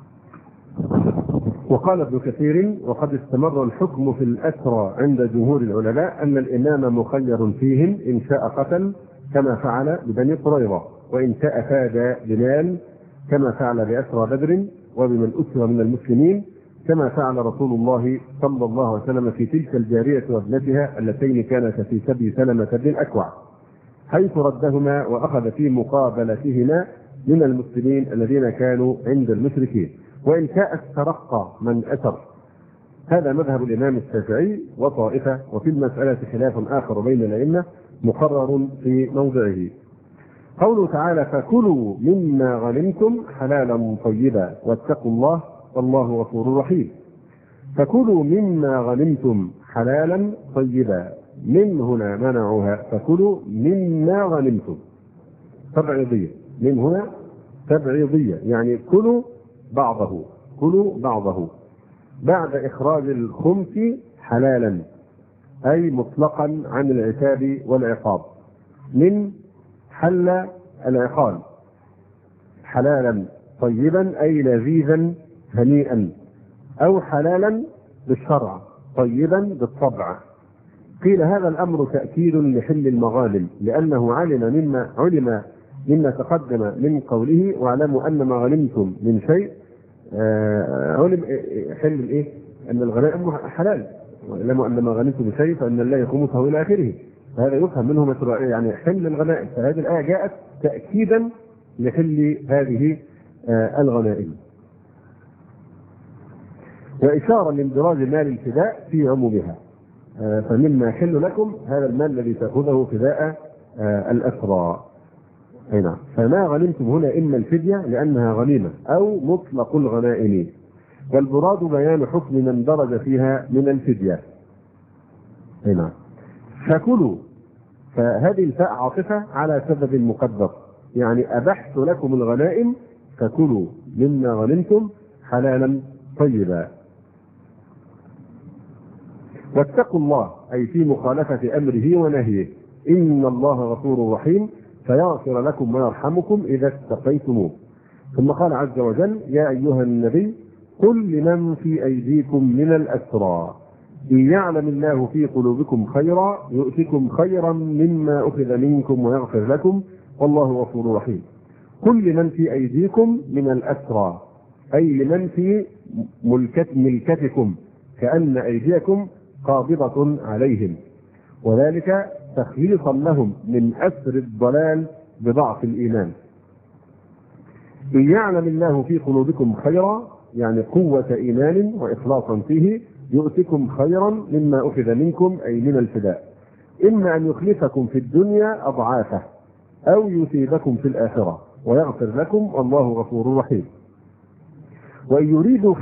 وقال ابن كثير: وقد استمر الحكم في الأسرى عند جمهور العلماء أن الإمام مخير فيهم، إن شاء قتل كما فعل ببني قريظة، وإن شاء فاد بمال كما فعل بأسرى بدر وبمن أسر من المسلمين، كما فعل رسول الله صلى الله عليه وسلم في تلك الجارية وابنتها اللتين كانتا في سبي سلمة بن الأكوع، حيث ردهما وأخذ في مقابلتهما من المسلمين الذين كانوا عند المشركين، وإن شاء استرق من أسر. هذا مذهب الإمام الشافعي وطائفة، وفي المسألة خلاف آخر بين الأئمة مقرر في موضعه. قوله تعالى: فكلوا مما غنمتم حلالا طيبا واتقوا الله والله غفور رحيم. فكلوا مما غنمتم حلالا طيبا، من هنا منعها، فكلوا مما غنمتم تبعيضية، من هنا تبعيضية يعني كلوا بعضه بعد إخراج الخمس حلالا أي مطلقا عن العتاب والعقاب. من حل العقال، حلالا طيبا أي لذيذا هنيئا، أو حلالا بالشرع طيبا بالطبع. قيل هذا الأمر تأكيد لحل المغانم، لأنه علم مما تقدم من قوله واعلموا أن ما غنمتم من شيء، علم حل الإيه؟ أن الغنائم حلال، واعلموا أن ما غنمتم من شيء فإن الله يخمسه إلى آخره. فهذا يفهم منه يعني حل الغنائم، فهذه الآية جاءت تأكيدا لحل هذه الغنائم، وإشارة لاندراج مال الفداء في عمومها. فمما يحل لكم هذا المال الذي تأخذه فداء الأسرى. نعم. فما غنمتم هنا إما الفدية لأنها غنيمة أو مطلق الغنائم، والمراد بيان حكم من درج فيها من الفدية. نعم. فكلوا، فهذه الفاء عاطفة على سبب مقدر، يعني أبحت لكم الغنائم فكلوا مما غنمتم حلالا طيبا. واتقوا الله أي في مخالفة أمره ونهيه، إن الله غفور رحيم فيغفر لكم ويرحمكم إذا اتقيتموه. ثم قال عز وجل يا أيها النبي قل لمن في أيديكم من الأسرى إن يعلم الله في قلوبكم خيرا يؤتكم خيرا مما أخذ منكم ويغفر لكم والله غفور رحيم. قل لمن في أيديكم من الأسرى أي لمن في ملكتكم، كأن أيديكم قابضة عليهم، وذلك تخليصا لهم من أسر الضلال بضعف الإيمان. إن يعلم الله في قلوبكم خيرا يعني قوة إيمان وإخلاصا فيه يؤتكم خيرا مما أخذ منكم أي من الفداء، إما أن يخلفكم في الدنيا أضعافه أو يثيبكم في الآخرة ويغفر لكم والله غفور رحيم. وإن يريدوا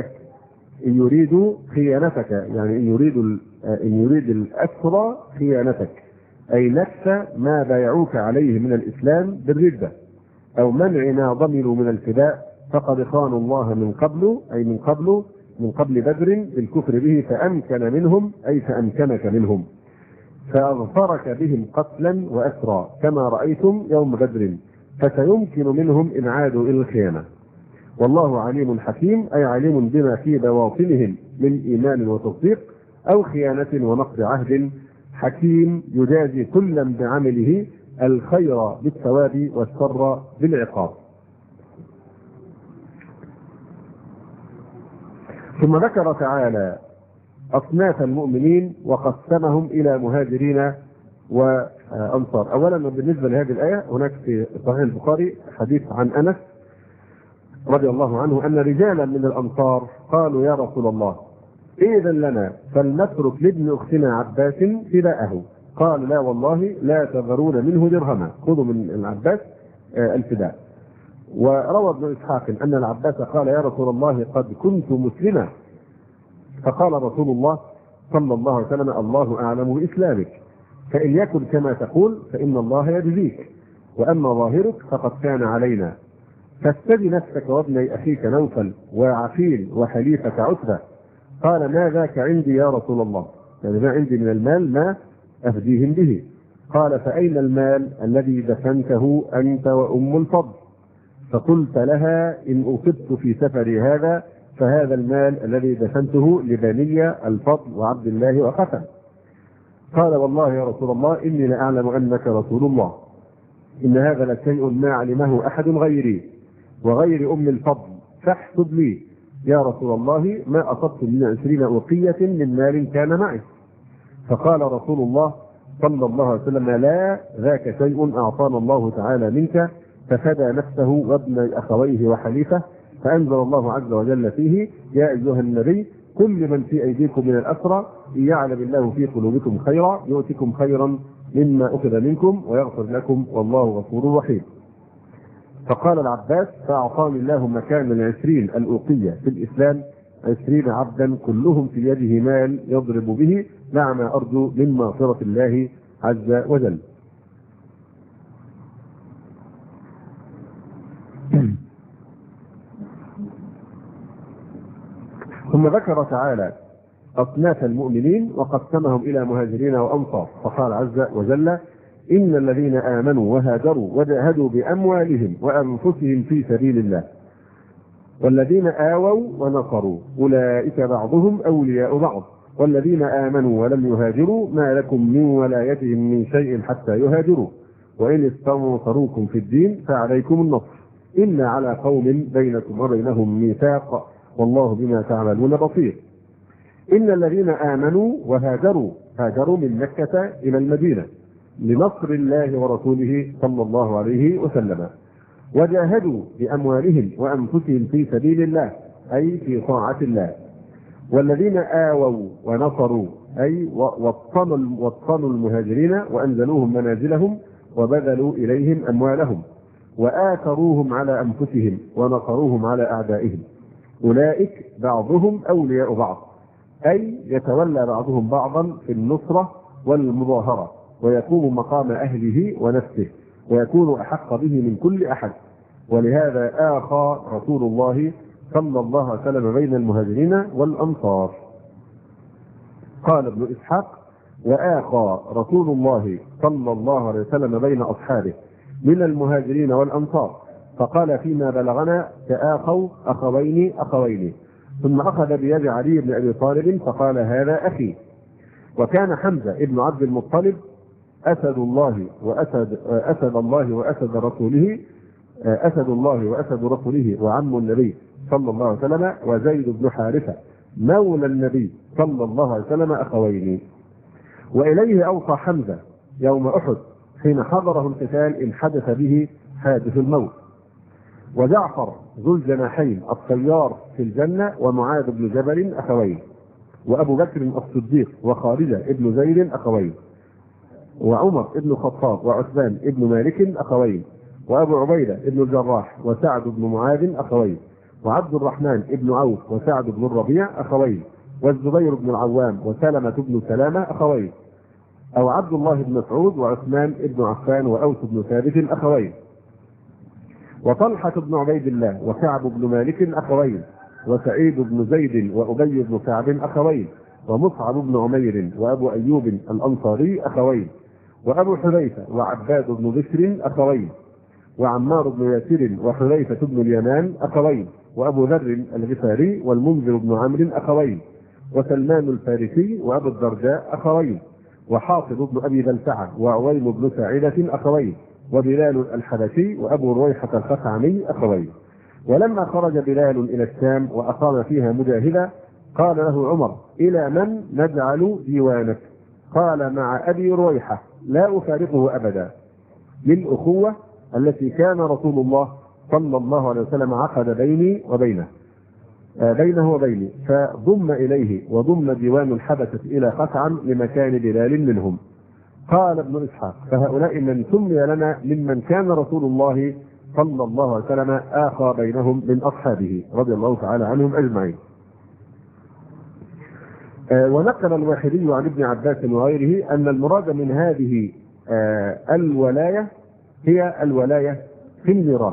خيانتك يعني إن يريد الأسرى خيانتك أي نكس ما بايعوك عليه من الإسلام بالردة أو منع ما ضمنوا من الفداء فقد خانوا الله من قبل أي من قبل بدر بالكفر به فأمكن منهم أي فأمكنك منهم فأغفرك بهم قتلا وأسرى كما رأيتم يوم بدر، فسيمكن منهم إن عادوا إلى الخيانة. والله عليم حكيم أي عليم بما في بواطنهم من إيمان وتصديق أو خيانة ونقض عهد، حكيم يجازي كلا بعمله الخير بالثواب والشر بالعقاب. ثم ذكر تعالى أصناف المؤمنين وقسمهم إلى مهاجرين وأنصار. أولا بالنسبة لهذه الآية هناك في صحيح البخاري حديث عن أنس رضي الله عنه أن رجالا من الأنصار قالوا يا رسول الله إذن لنا فلنترك لابن أختنا عباس فداءه، قال لا والله لا تذرون منه درهما، خذوا من العباس الفداء. وروى ابن إسحاق أن العباس قال يا رسول الله قد كنت مسلما، فقال رسول الله صلى الله عليه وسلم الله أعلم بإسلامك، فإن يكن كما تقول فإن الله يجزيك، وأما ظاهرك فقد كان علينا، فاستدي نفسك وابني أخيك نوفل وعقيل وحليفة عتبة. قال ما ذاك عندي يا رسول الله، يعني ما عندي من المال ما أفديهم به. قال فأين المال الذي دفنته أنت وأم الفضل؟ فقلت لها إن أصبت في سفري هذا فهذا المال الذي دفنته لبني الفضل وعبد الله وخفا. قال والله يا رسول الله إني لأعلم أنك رسول الله، إن هذا لشيء ما علمه أحد غيري وغير أم الفضل، فاحسب لي يا رسول الله ما أصبت من 20 أوقية من مال كان معي. فقال رسول الله صلى الله عليه وسلم لا ذاك شيء أعطانا الله تعالى منك، ففدى نفسه وابن أخويه وحليفه، فأنزل الله عز وجل فيه يا أيها النبي كل من في أيديكم من الأسرى إن يعلم الله في قلوبكم خيرا يؤتكم خيرا مما أخذ منكم ويغفر لكم والله غفور رحيم. فقال العباس فأعطاني الله مكان 20 الأوقية في الإسلام 20 عبدا كلهم في يده مال يضرب به مع ما أرجو من مغفرة الله عز وجل. ثم ذكر تعالى أصناف المؤمنين وقسمهم إلى مهاجرين وأنصار، فقال عز وجل: إن الذين آمنوا وهاجروا وجاهدوا بأموالهم وأنفسهم في سبيل الله والذين آووا ونصروا أولئك بعضهم أولياء بعض والذين آمنوا ولم يهاجروا ما لكم من ولايتهم من شيء حتى يهاجروا وإن استنصروكم في الدين فعليكم النصر إلا على قوم بينكم وبينهم ميثاق والله بما تعملون بصير. إن الذين آمنوا وهاجروا، هاجروا من مكة إلى المدينة لنصر الله ورسوله صلى الله عليه وسلم، وجاهدوا بأموالهم وأنفسهم في سبيل الله أي في طاعة الله. والذين آووا ونصروا أي وطنوا المهاجرين وأنزلوهم منازلهم وبذلوا إليهم أموالهم وآثروهم على أنفسهم ونصروهم على أعدائهم أولئك بعضهم أولياء بعض أي يتولى بعضهم بعضا في النصرة والمظاهرة ويقوم مقام أهله ونفسه ويكون أحق به من كل أحد. ولهذا آخى رسول الله صلى الله عليه وسلم بين المهاجرين والأنصار. قال ابن إسحاق: وآخى رسول الله صلى الله عليه وسلم بين أصحابه من المهاجرين والأنصار، فقال فيما بلغنا: تآخوا أخوين، ثم أخذ بيد علي بن أبي طالب فقال: هذا أخي. وكان حمزة ابن عبد المطلب أسد الله وأسد رسوله وعم النبي صلى الله عليه وسلم، وزيد بن حارثة مولى النبي صلى الله عليه وسلم أخوين. وإليه أوصى حمزة يوم أحد حين حضره القتال إن حدث به حادث الموت. وجعفر ذو الجناحين الطيار في الجنة ومعاذ بن جبل أخوين، وأبو بكر الصديق وخالد بن زيد أخوين، وعمر بن الخطاب وعثمان بن مالك أخوين، وأبو عبيدة بن الجراح وسعد بن معاذ أخوين، وعبد الرحمن بن عوف وسعد بن الربيع أخوين، والزبير بن العوام وسلمة بن سلامة أخوين، أو عبد الله بن مسعود وعثمان بن عفان وأوس بن ثابت أخوين، وطلحة بن عبيد الله وكعب بن مالك أخوين، وسعيد بن زيد وأبي بن كعب أخوين، ومصعب بن عمير وأبو أيوب الأنصاري أخوين، وأبو حذيفة وعباد بن بشر أخوين، وعمار بن ياسر وحذيفة بن اليمان أخوين، وأبو ذر الغفاري والمنذر بن عمرو أخوين، وسلمان الفارسي وأبو الدرداء أخوين، وحاطب بن أبي بلتعة وعويم بن ساعدة أخوين، وبلال الحبشي وأبو رويحة الخثعمي أخوين. ولما خرج بلال إلى الشام وأقام فيها مجاهدا قال له عمر: إلى من نجعل ديوانك؟ قال: مع أبي رويحة لا أفارقه أبدا، للأخوة التي كان رسول الله صلى الله عليه وسلم عقد بينه وبيني، فضم إليه وضم ديوان الحبشة إلى خثعم لمكان بلال منهم. قال ابن إسحاق: فهؤلاء من سمي لنا ممن كان رسول الله صلى الله عليه وسلم آخى بينهم من أصحابه رضي الله تعالى عنهم أجمعين. ونقل الواحدي عن ابن عباس وغيره أن المراد من هذه الولاية هي الولاية في الميراث.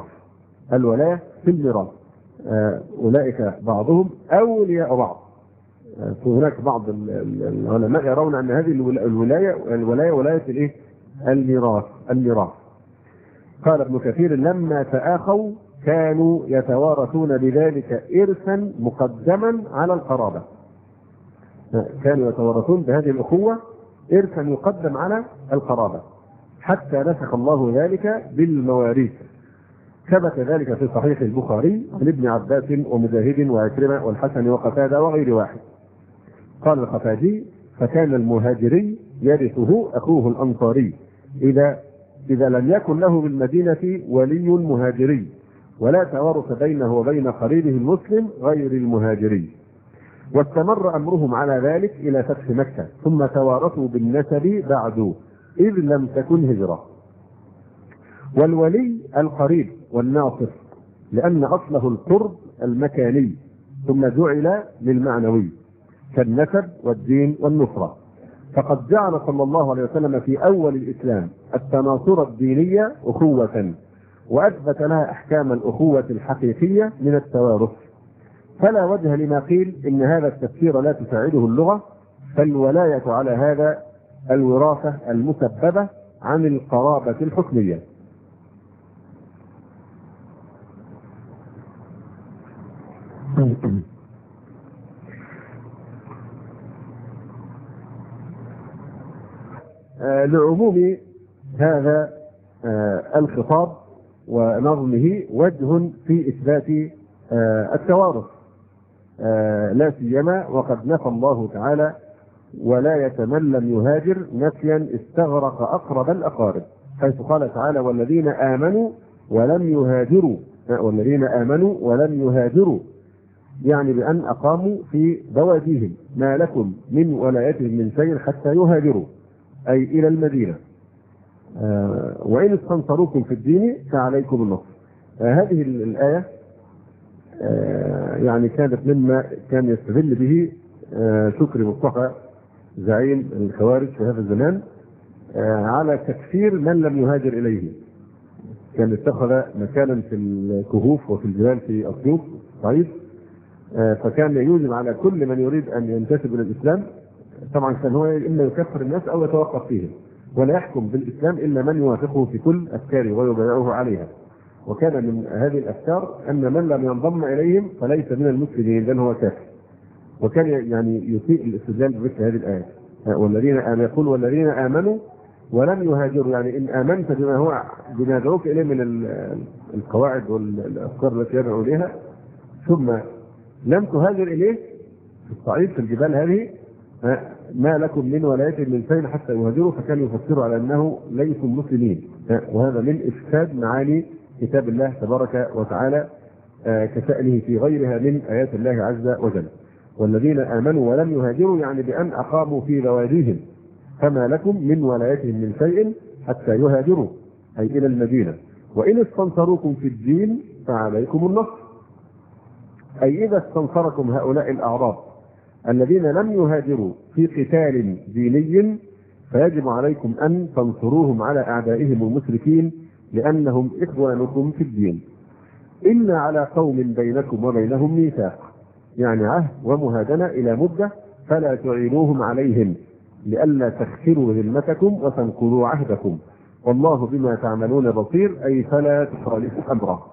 أولئك بعضهم أولياء بعض. هناك بعض العلماء يرون أن هذه الولاية ولاية الميراث. قال ابن كثير: لما تآخوا كانوا يتوارثون بذلك إرثا مقدما على القرابة. كانوا يتوارثون بهذه الأخوة إرثا يقدم على القرابة حتى نسخ الله ذلك بالمواريث. ثبت ذلك في صحيح البخاري عن ابن عباس ومجاهد وعكرمة والحسن وقتادة وغير واحد. قال الخفاجي: فكان المهاجري يرثه أخوه الأنصاري إذا لم يكن له بالمدينة ولي مهاجري، ولا توارث بينه وبين قريبه المسلم غير المهاجري. واستمر أمرهم على ذلك إلى فتح مكة، ثم توارثوا بالنسب بعد إذ لم تكن هجرة. والولي القريب والناصر، لأن أصله القرب المكاني ثم جعل للمعنوي كالنسب والدين والنصرة. فقد جعل صلى الله عليه وسلم في أول الإسلام التناصر الدينية أخوة، وأثبت لها أحكام الأخوة الحقيقية من التوارث. فلا وجه لما قيل إن هذا التفسير لا تساعده اللغة، فالولاية على هذا الوراثة المسببة عن القرابة الحكمية. لعموم هذا الخطاب ونظمه وجه في إثبات التوارث، لا سيما وقد نفى الله تعالى ولاية من لم يهاجر نفيا استغرق أقرب الأقارب، حيث قال تعالى والذين آمنوا ولم يهاجروا، والذين آمنوا ولم يهاجروا، يعني بأن أقاموا في بواديهم، ما لكم من ولايتهم من شيء حتى يهاجروا، أي إلى المدينة. وإن استنصروكم في الدين فعليكم النصر. هذه الآية يعني كانت مما كان يستدل به شكري مصطفى زعيم الخوارج في هذا الزمان على تكفير من لم يهاجر إليه. كان اتخذ مكانا في الكهوف وفي الجبال في أسيوط صعيد، فكان يوجب على كل من يريد أن ينتسب إلى الإسلام، طبعا كان هو إما يكفر الناس أو يتوقف فيهم، ولا يحكم بالإسلام إلا من يوافقه في كل أفكاره ويبايعه عليها. وكان من هذه الأفكار أن من لم ينضم إليهم فليس من المسلمين بل هو كافر. وكان يعني يسيء الاستدلال بمثل هذه الآية، والذين يقول والذين آمنوا ولم يهاجروا، يعني إن آمنت بما هو بما يدعوك إليه من القواعد والأفكار التي يدعو إليها ثم لم تهاجر إليه في الصعيد في الجبال هذه، ما لكم من ولاية من شيء حتى يهاجروا، فكان يفسر على أنه ليسوا مسلمين. وهذا من إفساد معاني كتاب الله تبارك وتعالى كشأنه في غيرها من آيات الله عز وجل. والذين آمنوا ولم يهاجروا يعني بأن أقاموا في بواديهم، فما لكم من ولايتهم من شيء حتى يهاجروا، أي إلى المدينة. وإن استنصروكم في الدين فعليكم النصر، أي إذا استنصركم هؤلاء الأعراب الذين لم يهاجروا في قتال ديني فيجب عليكم أن تنصروهم على أعدائهم المشركين لأنهم إخوانكم في الدين، إلا على قوم بينكم وبينهم ميثاق، يعني عهد ومهادنة إلى مدة، فلا تعينوهم عليهم لئلا تخسروا ذمتكم وتنقضوا عهدكم، والله بما تعملون بصير، أي فلا تخالفوا أمره.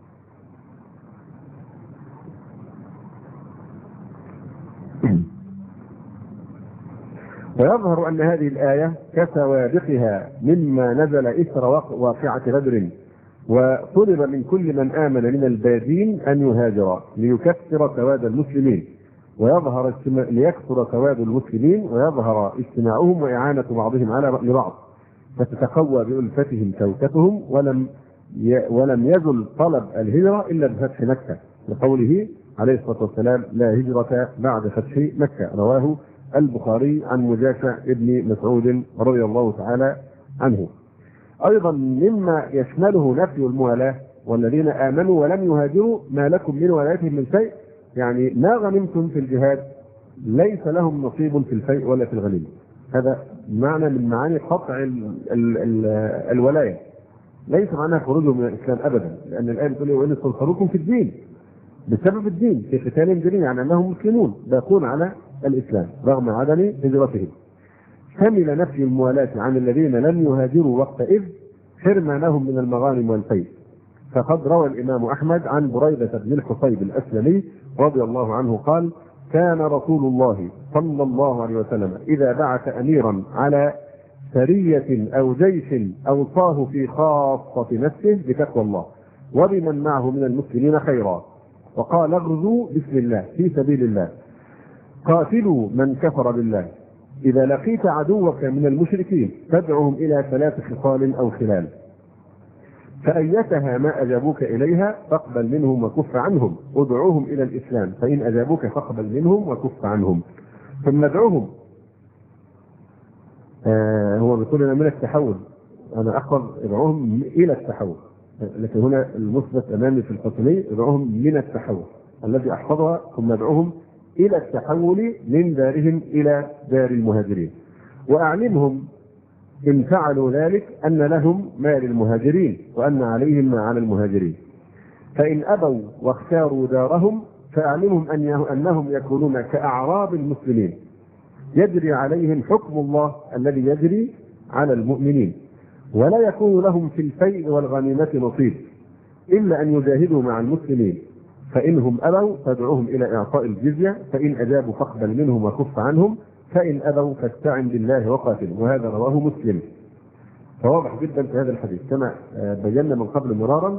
ويظهر أن هذه الآية كسوابقها مما نزل إثر واقعة بدر، وطلب من كل من آمن من البادين أن يهاجر ليكثر سواد المسلمين ويظهر ليكثر سواد المسلمين ويظهر اجتماعهم وإعانة بعضهم على لبعض، فتتقوى بألفتهم شوكتهم، ولم يزل طلب الهجرة إلا بفتح مكة، لقوله عليه الصلاة والسلام لا هجرة بعد فتح مكة، رواه البخاري عن مجاشع ابن مسعود رضي الله تعالى عنه. أيضا مما يشمله نفي الموالاة والذين آمنوا ولم يهاجروا ما لكم من ولايتهم من شيء، يعني ما غنمتم في الجهاد ليس لهم نصيب في الفيء ولا في الغنيمة. هذا معنى من معاني قطع الولاية، ليس معناها خروجهم من الإسلام أبدا، لأن الآية بتقول وإن استنصروكم في الدين بسبب الدين في قتال ديني، يعني أنهم مسلمون باقون على الإسلام رغم عدم هجرتهم. شمل نفي الموالاة عن الذين لم يهاجروا وقتئذ حرمانهم من المغانم والفيء، فقد روى الإمام أحمد عن بريدة بن الحصيب الأسلمي رضي الله عنه قال كان رسول الله صلى الله عليه وسلم إذا بعث أميرا على سرية أو جيش أوصاه في خاصة نفسه بتقوى الله وبمن معه من المسلمين خيرا، وقال اغزوا بسم الله في سبيل الله، قاتلوا من كفر بالله، إذا لقيت عدوك من المشركين فادعهم إلى 3 خصال أو خلال، فأيتها ما أجابوك إليها فاقبل منهم وكف عنهم، ادعوهم إلى الإسلام، فإن أجابوك فاقبل منهم وكف عنهم، ثم ادعوهم. هو بيقول لنا من التحول، أنا أحفظ ادعوهم إلى التحول، لكن هنا المثبت أمامي في الحكمي ادعوهم من التحول الذي أحفظها، ثم ادعوهم إلى التحول من دارهم إلى دار المهاجرين، وأعلمهم إن فعلوا ذلك أن لهم ما للمهاجرين وأن عليهم ما على المهاجرين، فإن أبوا واختاروا دارهم فأعلمهم أنهم يكونون كأعراب المسلمين يجري عليهم حكم الله الذي يجري على المؤمنين، ولا يكون لهم في الفيء والغنيمة نصيب إلا أن يجاهدوا مع المسلمين، فإنهم أبوا فادعوهم إلى إعطاء الجزية، فإن أجابوا فاقبل منهم وكف عنهم، فإن أبوا فاستعن بالله وقاتلوا. وهذا رواه مسلم. فواضح جدا في هذا الحديث كما بينا من قبل مرارا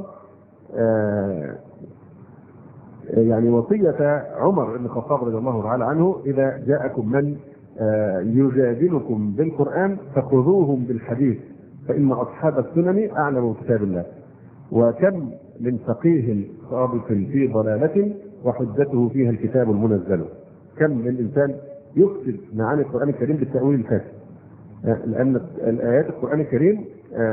يعني وصية عمر بن الخطاب رضي الله تعالى عنه: إذا جاءكم من يجادلكم بالقرآن فخذوهم بالحديث فإن أصحاب السنن أعلم بكتاب الله. وكم من فقيه صادق في ضلالة وحجته فيها الكتاب المنزل. كم من إنسان يفسد معاني القرآن الكريم بالتأويل الفاسد، لأن الآيات القرآن الكريم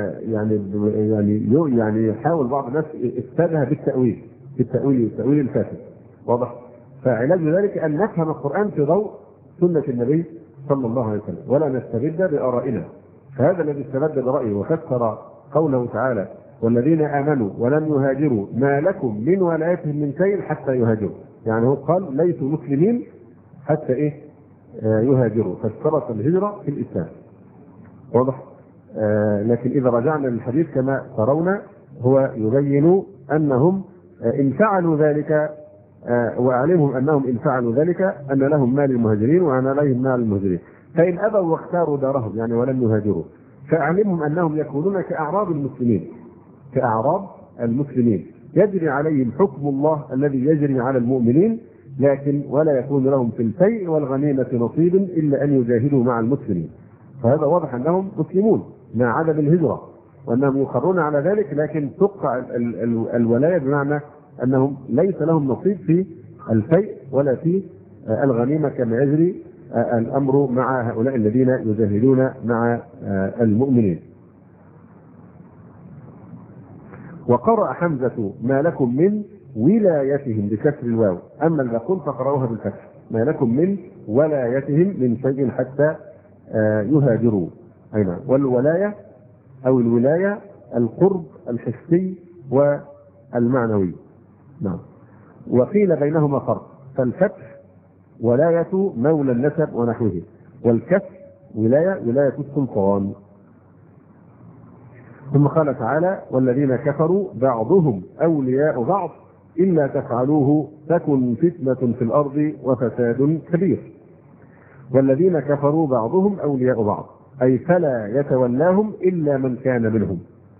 يعني يحاول بعض الناس إفسادها بالتأويل الفاسد. واضح؟ فعلاج ذلك أن نفهم القرآن في ضوء سنة النبي صلى الله عليه وسلم، ولا نستبد بآرائنا. فهذا الذي استبد برأيه وفسر قوله تعالى: والذين آمنوا ولم يهاجروا ما لكم من ولايتهم من شيء حتى يهاجروا. يعني هو قال ليسوا مسلمين حتى يهاجروا، فاشترط الهجرة في الإسلام. واضح؟ لكن إذا رجعنا للحديث كما ترون هو يبين أنهم إن فعلوا ذلك وأعلمهم أنهم إن فعلوا ذلك أن لهم مال المهاجرين وأن عليهم مال المهاجرين، فإن أبوا واختاروا دارهم يعني ولم يهاجروا فأعلمهم أنهم يكونون كأعراب المسلمين يجري عليهم حكم الله الذي يجري على المؤمنين، لكن ولا يكون لهم في الفيء والغنيمة نصيب إلا أن يجاهدوا مع المسلمين. فهذا واضح أنهم مسلمون مع عدم الهجرة وأنهم يقرون على ذلك، لكن تقع الولاية بمعنى أنهم ليس لهم نصيب في الفيء ولا في الغنيمة كما يجري الأمر مع هؤلاء الذين يجاهدون مع المؤمنين. وقرأ حمزة: ما لكم من ولايتهم بكسر الواو، أما الباقون فقرأوها بالفتح: ما لكم من ولايتهم من شيء حتى يهاجروا. أيضا والولاية أو الولاية القرب الحسي والمعنوي. نعم. وقيل بينهما فرق، فالفتح ولاية مولى النسب ونحوه، والكسر ولاية السلطان. ثم قال تعالى: والذين كفروا بعضهم أولياء بعض إلا تفعلوه تكن فتنة في الأرض وفساد كبير. والذين كفروا بعضهم أولياء بعض أي فلا يتولاهم إلا من كان منهم.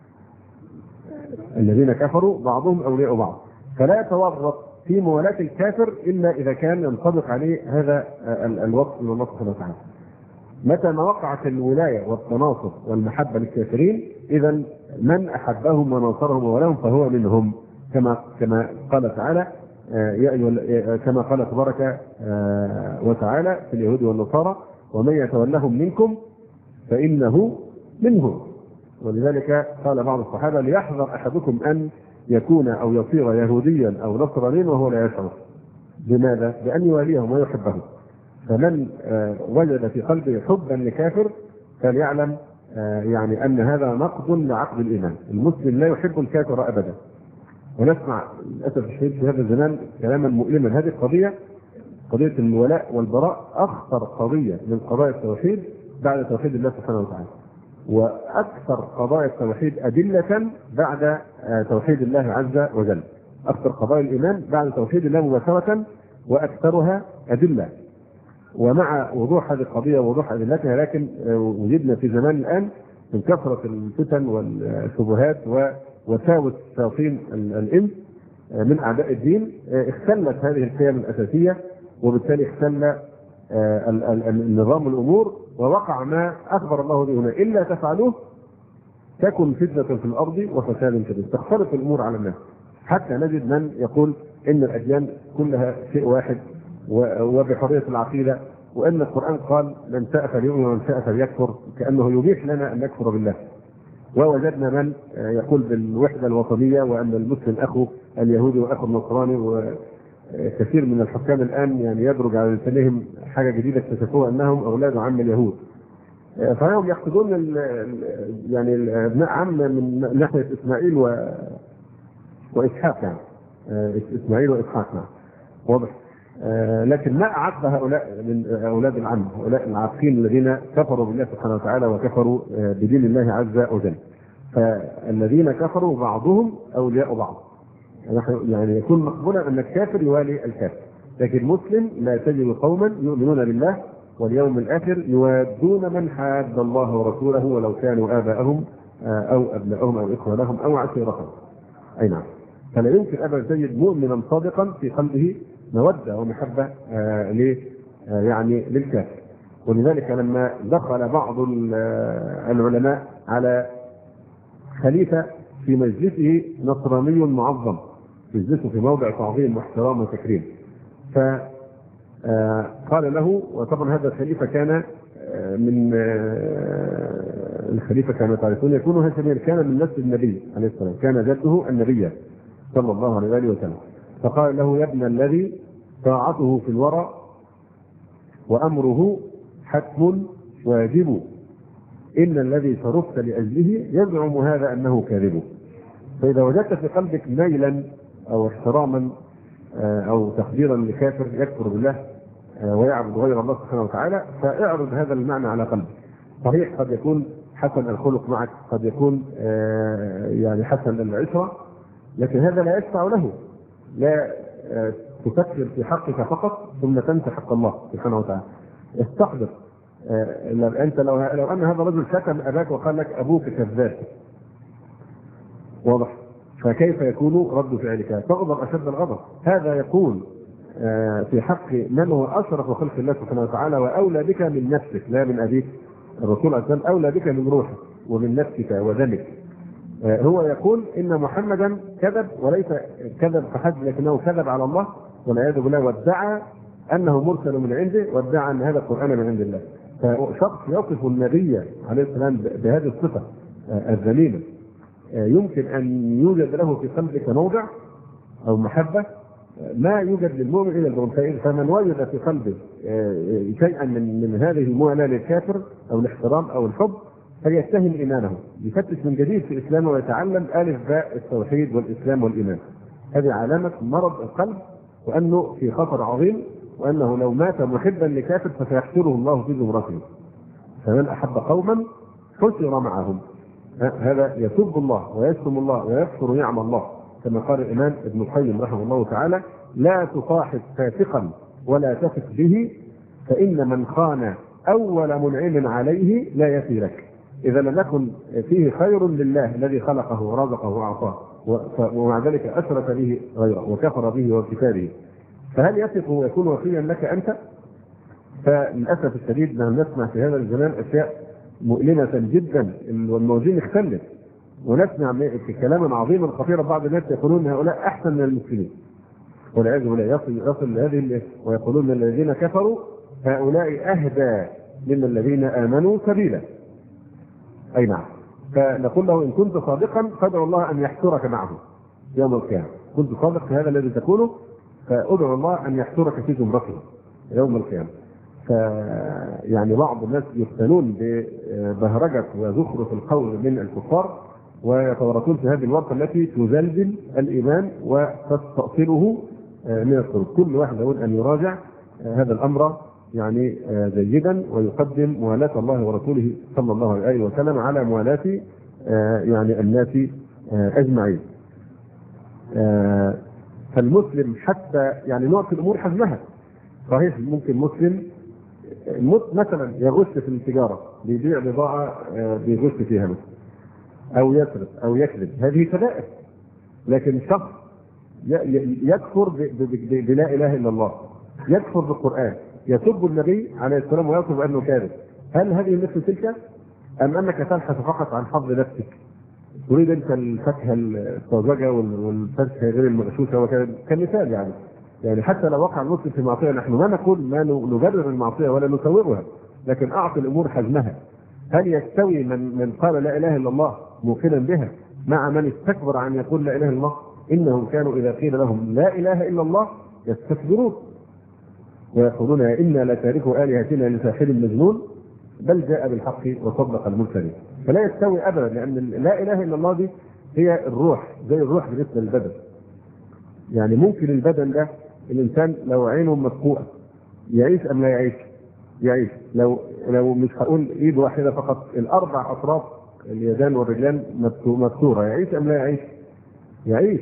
الذين كفروا بعضهم أولياء بعض، فلا يتورط في موالاة الكافر إلا إذا كان ينطبق عليه هذا الوصف من الله سبحانه وتعالى. متى ما وقعت الولاية والتناصر والمحبة للكافرين إذا من أحبهم وناصرهم وولهم فهو منهم، كما قال تعالى كما قال تبارك وتعالى في اليهود والنصارى: ومن يتولهم منكم فإنه منهم. ولذلك قال بعض الصحابة: ليحذر أحدكم أن يكون أو يصير يهوديا أو نصرانيا وهو لا يشعر. لماذا؟ بأن يواليهم ويحبهم. فمن وجد في قلبه حبا لكافر فليعلم يعني أن هذا نقض لعقد الإيمان. المسلم لا يحب الكافر أبدا. ونسمع للأسف الشديد في هذا الزمان كلاما مؤلما. هذه قضية الولاء والبراء أخطر قضية من قضايا التوحيد بعد توحيد الله سبحانه وتعالى، وأكثر قضايا التوحيد أدلة بعد توحيد الله عز وجل. أكثر قضايا الإيمان بعد توحيد الله مباشرة وأكثرها أدلة. ومع وضوح هذه القضية ووضوح أدلتها، لكن وجدنا في زمان الآن من كثرة الفتن والشبهات ووساوس شياطين الإنس من أعداء الدين اختلت هذه القيم الأساسية، وبالتالي اختل النظام الأمور، ووقع ما أخبر الله به هنا: إلا تفعلوه تكن فتنة في الأرض وفساد كبير. تختلف الأمور على الناس حتى نجد من يقول إن الأديان كلها شيء واحد وبحرية العقيدة، وأن القرآن قال: من شاء فليؤمن ومن شاء فليكفر، كأنه يبيح لنا أن نكفر بالله. ووجدنا من يقول بالوحدة الوطنية وأن المسلم أخو اليهودي وأخو النصراني، وكثير من الحكام الآن يعني يدرج على لسانهم حاجة جديدة اكتشفوها أنهم أولاد عم اليهود. فهم يقصدون يعني ابناء عم من ناحية إسماعيل وإسحاق، يعني إسماعيل وإسحاق. واضح. لكن ما أعد هؤلاء من أولاد العم، هؤلاء العاقين الذين كفروا بالله سبحانه وتعالى وكفروا بدين الله عز وجل. فالذين كفروا بعضهم أولياء بعض، يعني يكون مقبولا أن الكافر يوالي الكافر، لكن مسلم لا تجد قوما يؤمنون بالله واليوم الآخر يوادون من حاد الله ورسوله ولو كانوا آباءهم أو أبنائهم أو إخوانهم أو عشيرتهم. أي نعم. فلا يمكن أبدا تجد مؤمنا صادقا في قلبه مودة ومحبة يعني للكافر. ولذلك لما دخل بعض العلماء على خليفة في مجلسه نصراني معظم، مجلسه في موضع تعظيم واحترام وتكريم، فقال له، وطبعا هذا الخليفة كان من الخليفة كما تعرفون يكون هاشميا، كان من نسل النبي عليه السلام، كان جده النبي صلى الله عليه وسلم. فقال له: يا ابن الذي طاعته في الورى وأمره حتم واجب، إن الذي شرفت لأجله يزعم هذا أنه كاذب. فإذا وجدت في قلبك ميلا أو احتراما أو تقديرا لكافر يكفر بالله ويعبد غير الله سبحانه وتعالى، فاعرض هذا المعنى على قلبك. صحيح قد يكون حسن الخلق معك، قد يكون يعني حسن العشرة، لكن هذا لا يشفع له. لا تفكر في حقك فقط ثم تنسى حق الله سبحانه وتعالى. استحضر انت لو ان هذا الرجل شتم اباك وقال لك ابوك كذاب، واضح، فكيف يكون رد فعلك؟ تغضب اشد الغضب. هذا يكون في حق من هو اشرف خلق الله سبحانه وتعالى واولى بك من نفسك، لا من ابيك. الرسول عليه السلام اولى بك من روحك ومن نفسك ودمك. هو يقول ان محمدا كذب، وليس كذب فحسب لكنه كذب على الله والعياذ بالله، وادعى انه مرسل من عنده، وادعى ان هذا القران من عند الله. فشخص يصف النبي عليه السلام بهذه الصفه الذميمه يمكن ان يوجد له في قلبك موضع او محبه ما يوجد للمؤمن الا المؤمن. فمن وجد في قلبه شيئا من هذه الموالاه للكافر او الاحترام او الحب فليتهم ايمانه، يفتش من جديد في اسلامه ويتعلم الف باء التوحيد والاسلام والايمان. هذه علامه مرض القلب، وانه في خطر عظيم، وانه لو مات محبا لكافر فسيحشره الله في زمرته. فمن احب قوما حشر معهم. هذا يسب الله ويشتم الله ويكفر نعم الله، كما قال الامام ابن القيم رحمه الله تعالى: لا تصاحب فاسقا ولا تثق به، فان من خان اول منعم عليه لا يفي لك. اذا لم يكن فيه خير لله الذي خلقه ورزقه واعطاه ومع ذلك اشرك به غيره وكفر به وكتابه، فهل يثق ويكون وفيا لك انت؟ فللاسف الشديد نحن نسمع في هذا الزمان اشياء مؤلمه جدا، والموازين اختلت، ونسمع في كلاما عظيما خطيرا بعض الناس يقولون هؤلاء احسن من المسلمين، والعياذ بالله. يصل لهذه ويقولون الذين كفروا هؤلاء اهدى من الذين امنوا سبيلا. اي نعم. فنقول له: ان كنت صادقا فادعو الله ان يحشرك معه يوم القيامه. كنت صادق في هذا الذي تقوله فادعو الله ان يحشرك في زمرته يوم القيامه. يعني بعض الناس يفتنون ببهرجه وزخرف القول من الكفار، ويتورطون في هذه الورطه التي تزلزل الايمان وتستأصله من القلوب. كل واحد يقول ان يراجع هذا الامر يعني جيدا، ويقدم موالاة الله ورسوله صلى الله عليه وسلم على موالاة يعني الناس اجمعين. فالمسلم حتى يعني نعطي الامور حجمها. صحيح ممكن مسلم مثلا يغش في التجاره، بيبيع بضاعه بيغش فيها مثلا، او يسرق او يكذب، هذه كبائر. لكن شخص يكفر بلا اله الا الله، يكفر بالقران، يسب النبي عليه السلام ويصف انه كاذب، هل هذه مثل تلك؟ ام انك تبحث فقط عن حظ نفسك؟ تريد انت الفاكهه الطازجه والفاكهه غير المغشوشه كمثال يعني حتى لو وقع المسلم في معصيه، نحن ما نقول ما نبرر المعصيه ولا نسوغها، لكن اعطي الامور حجمها. هل يستوي من قال لا اله الا الله موقنا بها مع من استكبر عن يقول لا اله الا الله؟ انهم كانوا اذا قيل لهم لا اله الا الله يستكبرون ويقولون انا لتاركوا الهتنا لساحر مجنون بل جاء بالحق وصدق المرسلين. فلا يستوي ابدا، لان لا اله الا الله دي هي الروح، زي الروح بالنسبه للبدن. يعني ممكن البدن ده الانسان لو عينه مفقوءه يعيش ام لا يعيش؟ يعيش. لو مش هقول ايد واحده فقط، الاربع اطراف اليدان والرجلان مكسوره، يعيش ام لا يعيش؟ يعيش.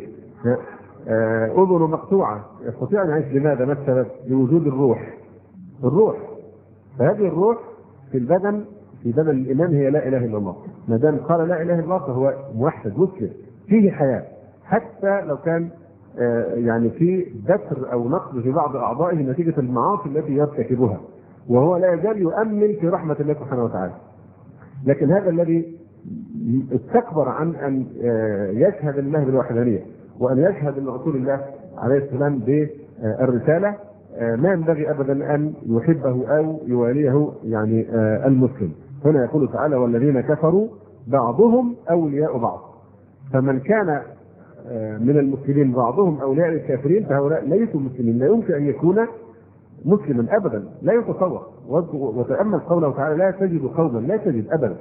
اذنه مقطوعه، يستطيع ان يعيش. لماذا؟ ما السبب؟ لوجود الروح. الروح، فهذه الروح في البدن، في بدن الإيمان هي لا إله إلا الله. ما دام قال لا إله إلا الله فهو موحد مسلم فيه حياة، حتى لو كان يعني في بتر أو نقص في بعض أعضائه نتيجة المعاصي التي يرتكبها، وهو لا يزال يؤمل في رحمة الله سبحانه وتعالى. لكن هذا الذي استكبر عن أن يشهد لله بالوحدانية وأن يشهد لرسول الله عليه السلام بالرسالة، ما ينبغي ابدا ان يحبه او يواليه يعني المسلم. هنا يقول تعالى: والذين كفروا بعضهم اولياء بعض. فمن كان من المسلمين بعضهم اولياء الكافرين فهؤلاء ليسوا مسلمين، لا يمكن ان يكون مسلما ابدا، لا يتصور. وتامل قوله تعالى: لا تجد قوما، لا تجد ابدا.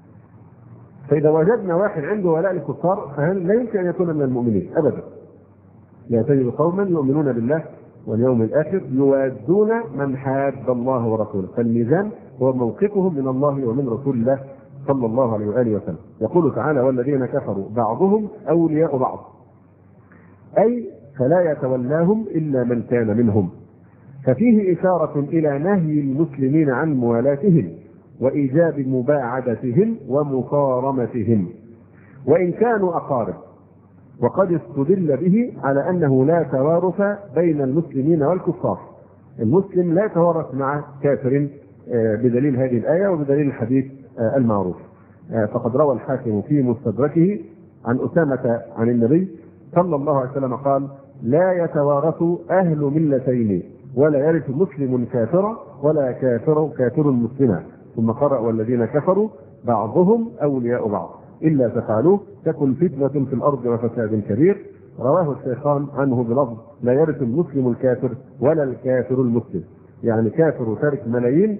فاذا وجدنا واحد عنده ولاء للكفار فلا يمكن ان يكون من المؤمنين ابدا. لا تجد قوما يؤمنون بالله واليوم الآخر يوادون من حاد الله ورسوله. فالميزان هو موقفهم من الله ومن رسول الله صلى الله عليه وآله وسلم. يقول تعالى: والذين كفروا بعضهم أولياء بعض، أي فلا يتولاهم إلا من كان منهم. ففيه إشارة إلى نهي المسلمين عن موالاتهم وإيجاب مباعدتهم ومقارمتهم وإن كانوا أقارب. وقد استدل به على أنه لا توارث بين المسلمين والكفار. المسلم لا يتوارث مع كافر بدليل هذه الآية وبدليل الحديث المعروف. فقد روى الحاكم في مستدركه عن أسامة عن النبي صلى الله عليه وسلم قال: لا يتوارث أهل ملتين ولا يرث مسلم كافرا ولا كافر مسلما. ثم قرأ: والذين كفروا بعضهم أولياء بعض إلا تفعلوه تكن فتنة في الأرض وفساد كبير. رواه الشيخان عنه بلفظ: لا يرث المسلم الكافر ولا الكافر المسلم. يعني كافر ترك ملايين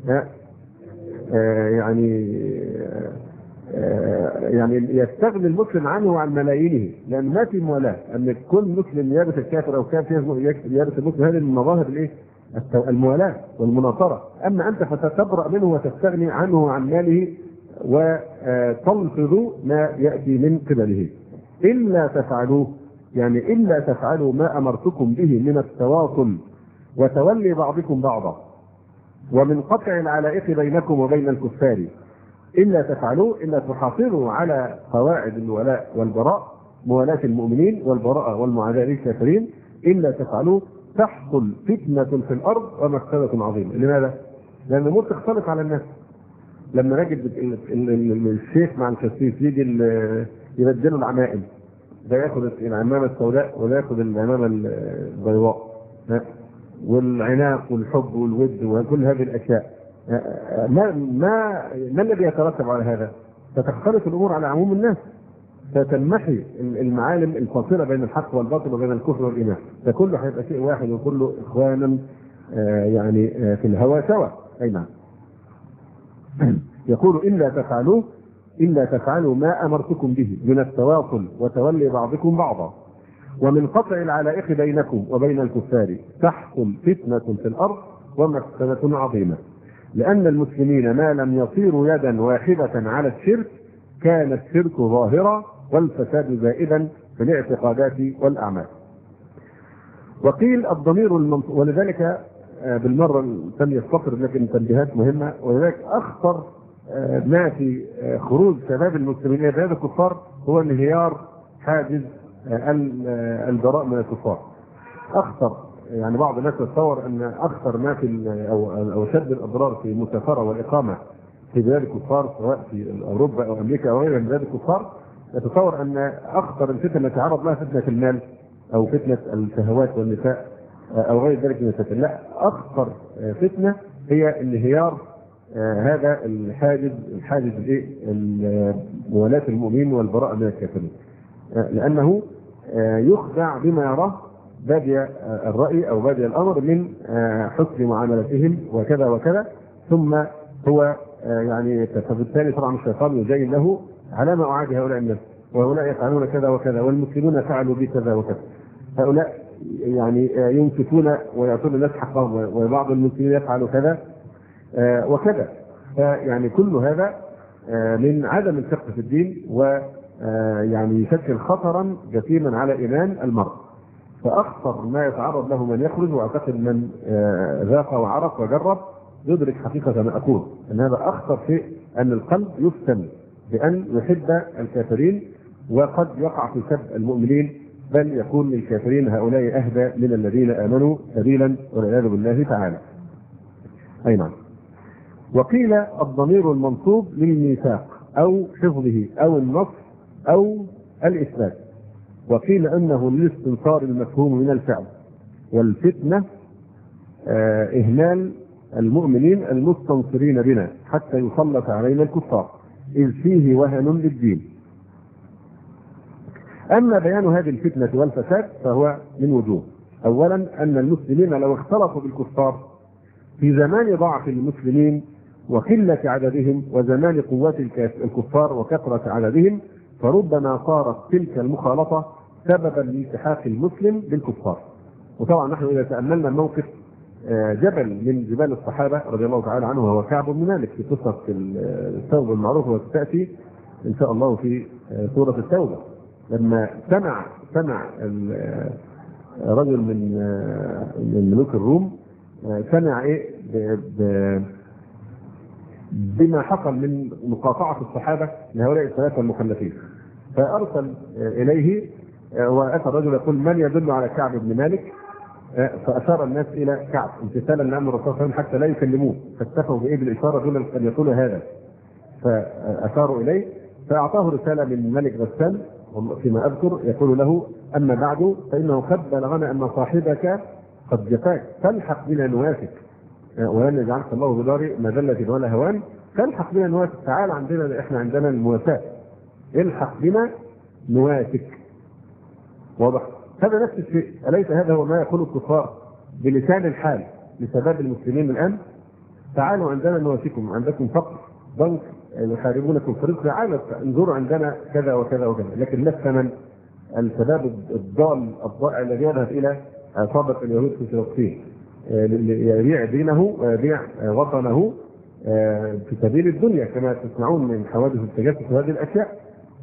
يعني يستغني المسلم عنه وعن ملايينه، لأن ما في مولاة أن كل مسلم يرث الكافر أو كافر يرث المسلم. هذه من مظاهر الإيه؟ الموالاة والمناصرة. أما أنت فتتبرأ منه وتستغني عنه وعن ماله وتلفظ ما يأتي من قبله. إلا تفعلوه، يعني إلا تفعلوا ما أمرتكم به من التواصل وتولي بعضكم بعضا ومن قطع العلائق بينكم وبين الكفار. إلا تفعلوا، إلا تحافظوا على قواعد الولاء والبراء، موالاة المؤمنين والبراءة والمعاداة للكافرين. إلا تفعلوا تحصل فتنة في الأرض ومفسدة عظيمة. لماذا؟ لأن الأمور تختلط على الناس. لما نجد الشيخ مع الكسيس يجي يبدلوا العمائم، ده ياخد العمامة السوداء وده ياخد العمامة البيضاء، والعناق والحب والود وكل هذه الأشياء. ما الذي يترتب على هذا؟ فتختلط الأمور على عموم الناس، فتنمحي المعالم الفاصلة بين الحق والباطل وبين الكفر والإيمان. فكله هيبقى شيء واحد وكله إخوانا يعني في الهوى سوا. أي نعم. يقول: إلا تفعلوا ما أمرتكم به من التواصل وتولي بعضكم بعضا ومن قطع العلائق بينكم وبين الكفار تحصل فتنة في الأرض ومفسدة عظيمة. لأن المسلمين ما لم يصيروا يدا واحدة على الشرك كان الشرك ظاهرا والفساد زائدا في الاعتقادات والأعمال. وقيل الضمير ولذلك بالمرة الثانية الفقر، لكن تنبيهات مهمة. ولذلك أخطر ما في خروج شباب المسلمين إلى بلاد الكفار هو انهيار حاجز البراء من الكفار. أخطر، يعني بعض الناس يتصور أن أخطر ما في أو شد الأضرار في المسافرة والإقامة في بلاد الكفار سواء في أوروبا أو أمريكا أو غيرها من بلاد الكفار، يتصور أن أخطر الفتن التي تعرض لها فتنة المال أو فتنة الشهوات والنساء أو غير ذلك من الفتن. لا، أخطر فتنة هي انهيار هذا الحاجز موالاة المؤمنين والبراءة من الكافرين، لأنه يخدع بما يراه بادئ الرأي أو بادئ الأمر من حسن معاملتهم وكذا وكذا، ثم هو يعني فبالتالي طبعا الشيطان يزين له على ما أعاد هؤلاء الناس، وهؤلاء يفعلون كذا وكذا، والمسلمون فعلوا بكذا وكذا. هؤلاء يعني ينصفون ويعطون الناس حقهم، وبعض المسلمين يفعل كذا وكذا. يعني كل هذا من عدم الفقه في الدين، ويعني يشكل خطرا جسيما على ايمان المرء. فاخطر ما يتعرض له من يخرج، واعتقد من ذاق وعرف وجرب يدرك حقيقه ما اقول، ان هذا اخطر شيء، ان القلب يفتن بان يحب الكافرين، وقد يقع في سب المؤمنين، بل يكون للكافرين هؤلاء اهدى من الذين امنوا سبيلا، والعياذ بالله تعالى. اي نعم. وقيل الضمير المنصوب للميثاق او حفظه او النص او الاثبات، وقيل انه للاستنصار المفهوم من الفعل، والفتنه اهمال المؤمنين المستنصرين بنا حتى يسلط علينا الكفار، اذ فيه وهن للدين. اما بيان هذه الفتنه والفساد فهو من وجوه. اولا ان المسلمين لو اختلطوا بالكفار في زمان ضعف المسلمين وقلة عددهم، وزمان قوة الكفار وكثرة عددهم، فربما صارت تلك المخالطة سببا لالتحاق المسلم بالكفار. وطبعا نحن إذا تأملنا الموقف، جبل من جبال الصحابة رضي الله تعالى عنه وهو كعب بن مالك، في قصة التوبة المعروفة وتأتي إن شاء الله في سورة التوبة، لما سمع رجل من ملوك الروم سمع بما حصل من مقاطعة الصحابة لهؤلاء الثلاثة المخلفين، فأرسل إليه، وأتى الرجل يقول من يدل على كعب بن مالك؟ فأشار الناس إلى كعب امتثالا لأمر الرسول صلى الله عليه وسلم حتى لا يكلموه، فاكتفوا بالإشارة دون أن يقولوا هذا، فأشاروا إليه، فأعطاه رسالة من ملك غسان فيما أذكر يقول له: أما بعد فإنه قد بلغنا أن صاحبك قد جفاك، فالحق بنا نوافق، ولن يجعلك الله بدار مذلة ولا هوان، فالحق بنا نوافق، تعال عندنا، احنا عندنا المواساة، الحق بنا نوافق. واضح؟ هذا نفس الشيء، أليس هذا هو ما يقول الكفار بلسان الحال لشباب المسلمين الآن؟ تعالوا عندنا نوافقكم، عندكم فقر، ضنك، يحاربونكم في رزق، تعالوا انظروا عندنا كذا وكذا وكذا، لكن لا الثمن. الشباب الضال الضائع الذي يذهب إلى عصابة اليهود في فلسطين يبيع دينه ويبيع وطنه في سبيل الدنيا، كما تسمعون من حوادث التجسس وهذه الاشياء.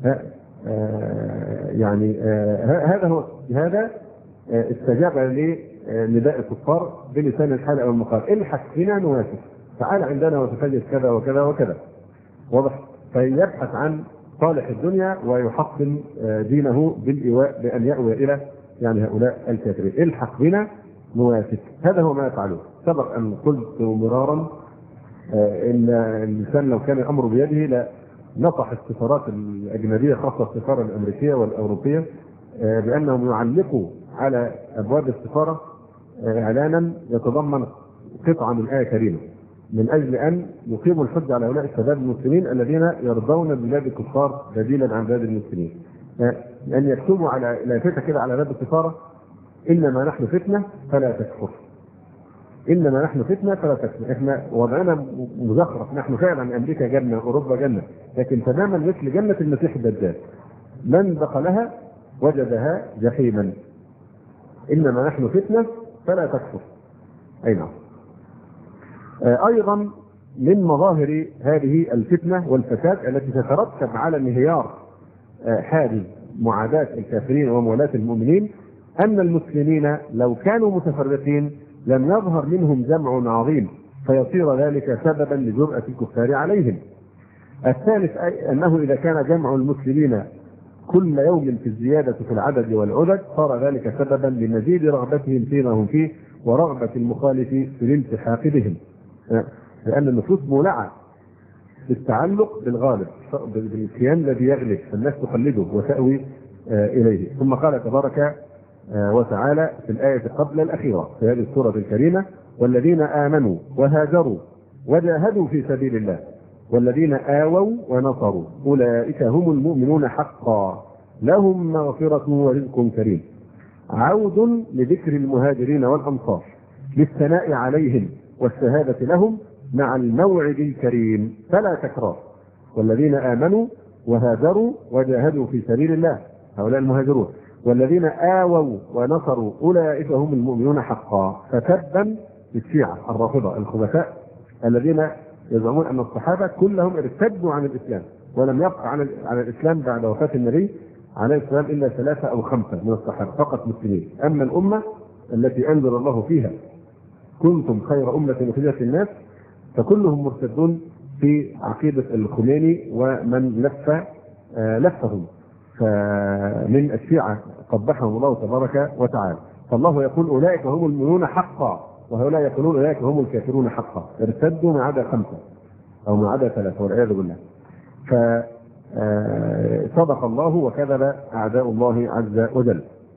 يعني هذا استجاب لنداء الكفار بلسان الحال او المقال: الحق بنا نوافق، تعال عندنا وتفجر كذا وكذا وكذا. واضح؟ فيبحث عن صالح الدنيا ويحصن دينه بالايواء بان يأوي الى يعني هؤلاء الكافرين. الحق بنا نوافق، هذا هو ما يفعله. سبق ان قلت مرارا ان الانسان لو كان الامر بيده لنصح السفارات الاجنبيه، خاصه السفاره الامريكيه والاوروبيه، بانهم يعلقوا على ابواب السفاره اعلانا يتضمن قطعه من ايه كريمه، من اجل ان يقيموا الحجه على هؤلاء الشباب المسلمين الذين يرضون بلاد الكفار بديلا عن بلاد المسلمين، ان يكتبوا على لافته كده على باب السفاره: انما نحن فتنه فلا تكفر، انما نحن فتنه فلا تكفر. احنا وضعنا مزخرف، نحن فعلا امريكا جنه، اوروبا جنه، لكن تماما مثل جنه المسيح الدجال، من دخلها وجدها جحيما. انما نحن فتنه فلا تكفر. اي نعم. ايضا من مظاهر هذه الفتنه والفساد التي تترتب على انهيار حال معاداه الكافرين وموالاه المؤمنين، ان المسلمين لو كانوا متفرقين لم يظهر منهم جمع عظيم فيصير ذلك سببا لجرأة الكفار عليهم. الثالث انه اذا كان جمع المسلمين كل يوم في الزيادة في العدد والعدد صار ذلك سببا لمزيد رغبتهم فيما هم فيه ورغبة المخالف في الالتحاق بهم، لأن النفوس مولعة بالتعلق بالغالب، بالكيان الذي يغلب، فالناس تقلده وتأوي إليه. ثم قال تبارك وتعالى في الآية قبل الأخيرة في هذه السورة الكريمة: والذين آمنوا وهاجروا وجاهدوا في سبيل الله والذين آووا ونصروا أولئك هم المؤمنون حقا لهم مغفرة ورزق كريم. عود لذكر المهاجرين والأنصار للثناء عليهم والشهادة لهم مع الموعد الكريم فلا تكرار. والذين آمنوا وهاجروا وجاهدوا في سبيل الله هؤلاء المهاجرون، والذين آووا ونصروا أولئك هم المؤمنون حقا. فتبا للشيعة الرافضة الخبثاء الذين يزعمون أن الصحابة كلهم ارتدوا عن الإسلام، ولم يبقى عن الإسلام بعد وفاة النبي عليه السلام إلا 3 أو 5 من الصحابة فقط مسلمين. أما الأمة التي أنزل الله فيها كنتم خير أمة أخرجت للناس فكلهم مرتدون في عقيدة الخميني ومن لفهم فمن الشيعة قبحهم الله تبارك وتعالى. فالله يقول أولئك هم المؤمنون حقا، وهؤلاء يقولون أولئك هم الكافرون حقا، ارتدوا ما عدا 5 أو ما عدا 3 والعياذ بالله. فصدق الله وكذب أعداء الله عز وجل.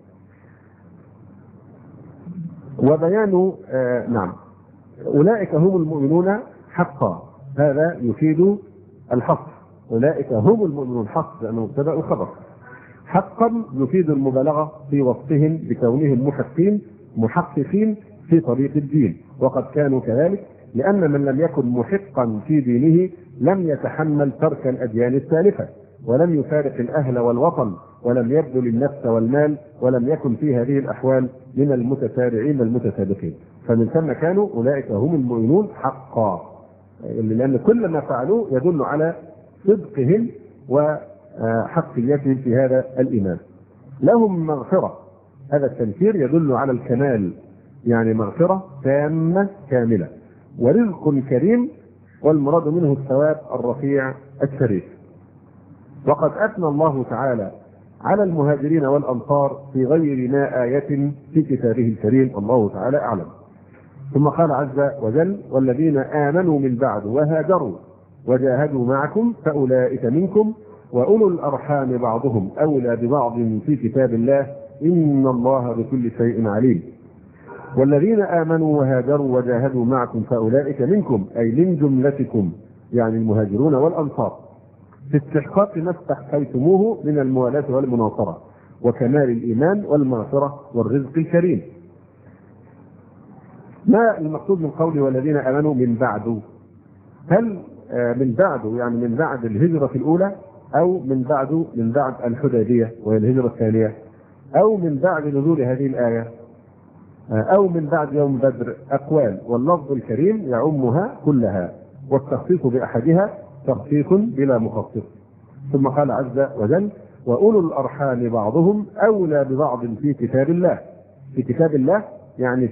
وبيان نعم أولئك هم المؤمنون حقا، هذا يفيد الحصر. أولئك هم المؤمنون حق لأنه مبتدأ وخبر. حقا يفيد المبالغة في وصفهم بكونهم محققين في طريق الدين، وقد كانوا كذلك، لأن من لم يكن محقا في دينه لم يتحمل ترك الأديان السالفة، ولم يفارق الأهل والوطن، ولم يبذل النفس والمال، ولم يكن في هذه الأحوال من المتسارعين المتسابقين. فمن ثم كانوا أولئك هم المؤمنون حقا، لأن كل ما فعلوه يدل على صدقهم وحقيتهم في هذا الإيمان. لهم مغفرة، هذا التنكير يدل على الكمال، يعني مغفرة تامة كاملة، ورزق كريم، والمراد منه الثواب الرفيع الشريف. وقد أثنى الله تعالى على المهاجرين والأنصار في غير ما آية في كتابه الكريم، الله تعالى أعلم. ثم قال عز وجل: والذين آمنوا من بعد وهاجروا وجاهدوا معكم فأولئك منكم وأولو الأرحام بعضهم أولى ببعض في كتاب الله إن الله بكل شيء عليم. والذين آمنوا وهاجروا وجاهدوا معكم فأولئك منكم، أي من جملتكم، يعني المهاجرون والأنصار، في استحقاق ما استحقيتموه من الموالاة والمناصرة وكمال الإيمان والمغفرة والرزق الكريم. ما المقصود من قوله والذين آمنوا من بعد؟ هل من بعد يعني من بعد الهجرة الأولى، أو من بعد الحديبية وهي الهجرة الثانية، أو من بعد نزول هذه الآية، أو من بعد يوم بدر؟ أقوال، واللفظ الكريم يعمها كلها، والتخصيص بأحدها تخصيص بلا مخصص. ثم قال عز وجل: وأولو الأرحام بعضهم أولى ببعض في كتاب الله. في كتاب الله يعني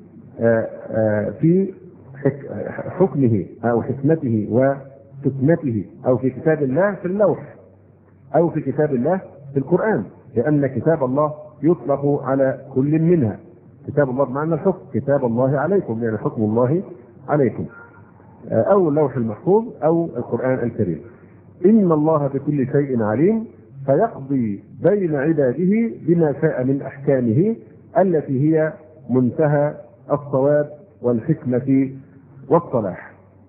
في حكمه أو حكمته وحكمته، أو في كتاب الله في اللوح، أو في كتاب الله في القرآن، لأن كتاب الله يطلق على كل منها. كتاب الله بمعنى الحكم، كتاب الله عليكم يعني حكم الله عليكم، أو اللوح المحفوظ أو القرآن الكريم. إن الله بكل شيء عليم، فيقضي بين عباده بما شاء من أحكامه التي هي منتهى الصواب والحكمة والصلاح.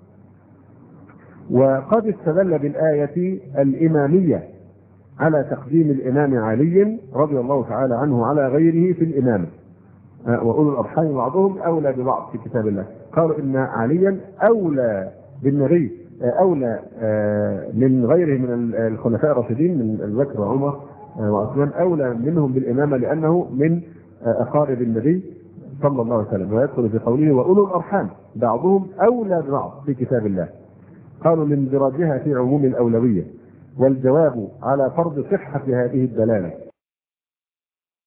وقد استدل بالآية الإمامية على تقديم الإمام علي رضي الله تعالى عنه على غيره في الإمامة. وأولو الأرحام بعضهم أولى ببعض في كتاب الله. قالوا إن عليا أولى بالنبي، أولى من غيره من الخلفاء الراشدين من أبي بكر وعمر وعثمان، أولى منهم بالإمامة لأنه من أقارب النبي صلى الله عليه وسلم. ويدخل في قوله وأولو الأرحام بعضهم أولى ببعض في كتاب الله. قالوا من اندراجها في عموم الأولوية، والجواب على فرض صحة هذه الدلالة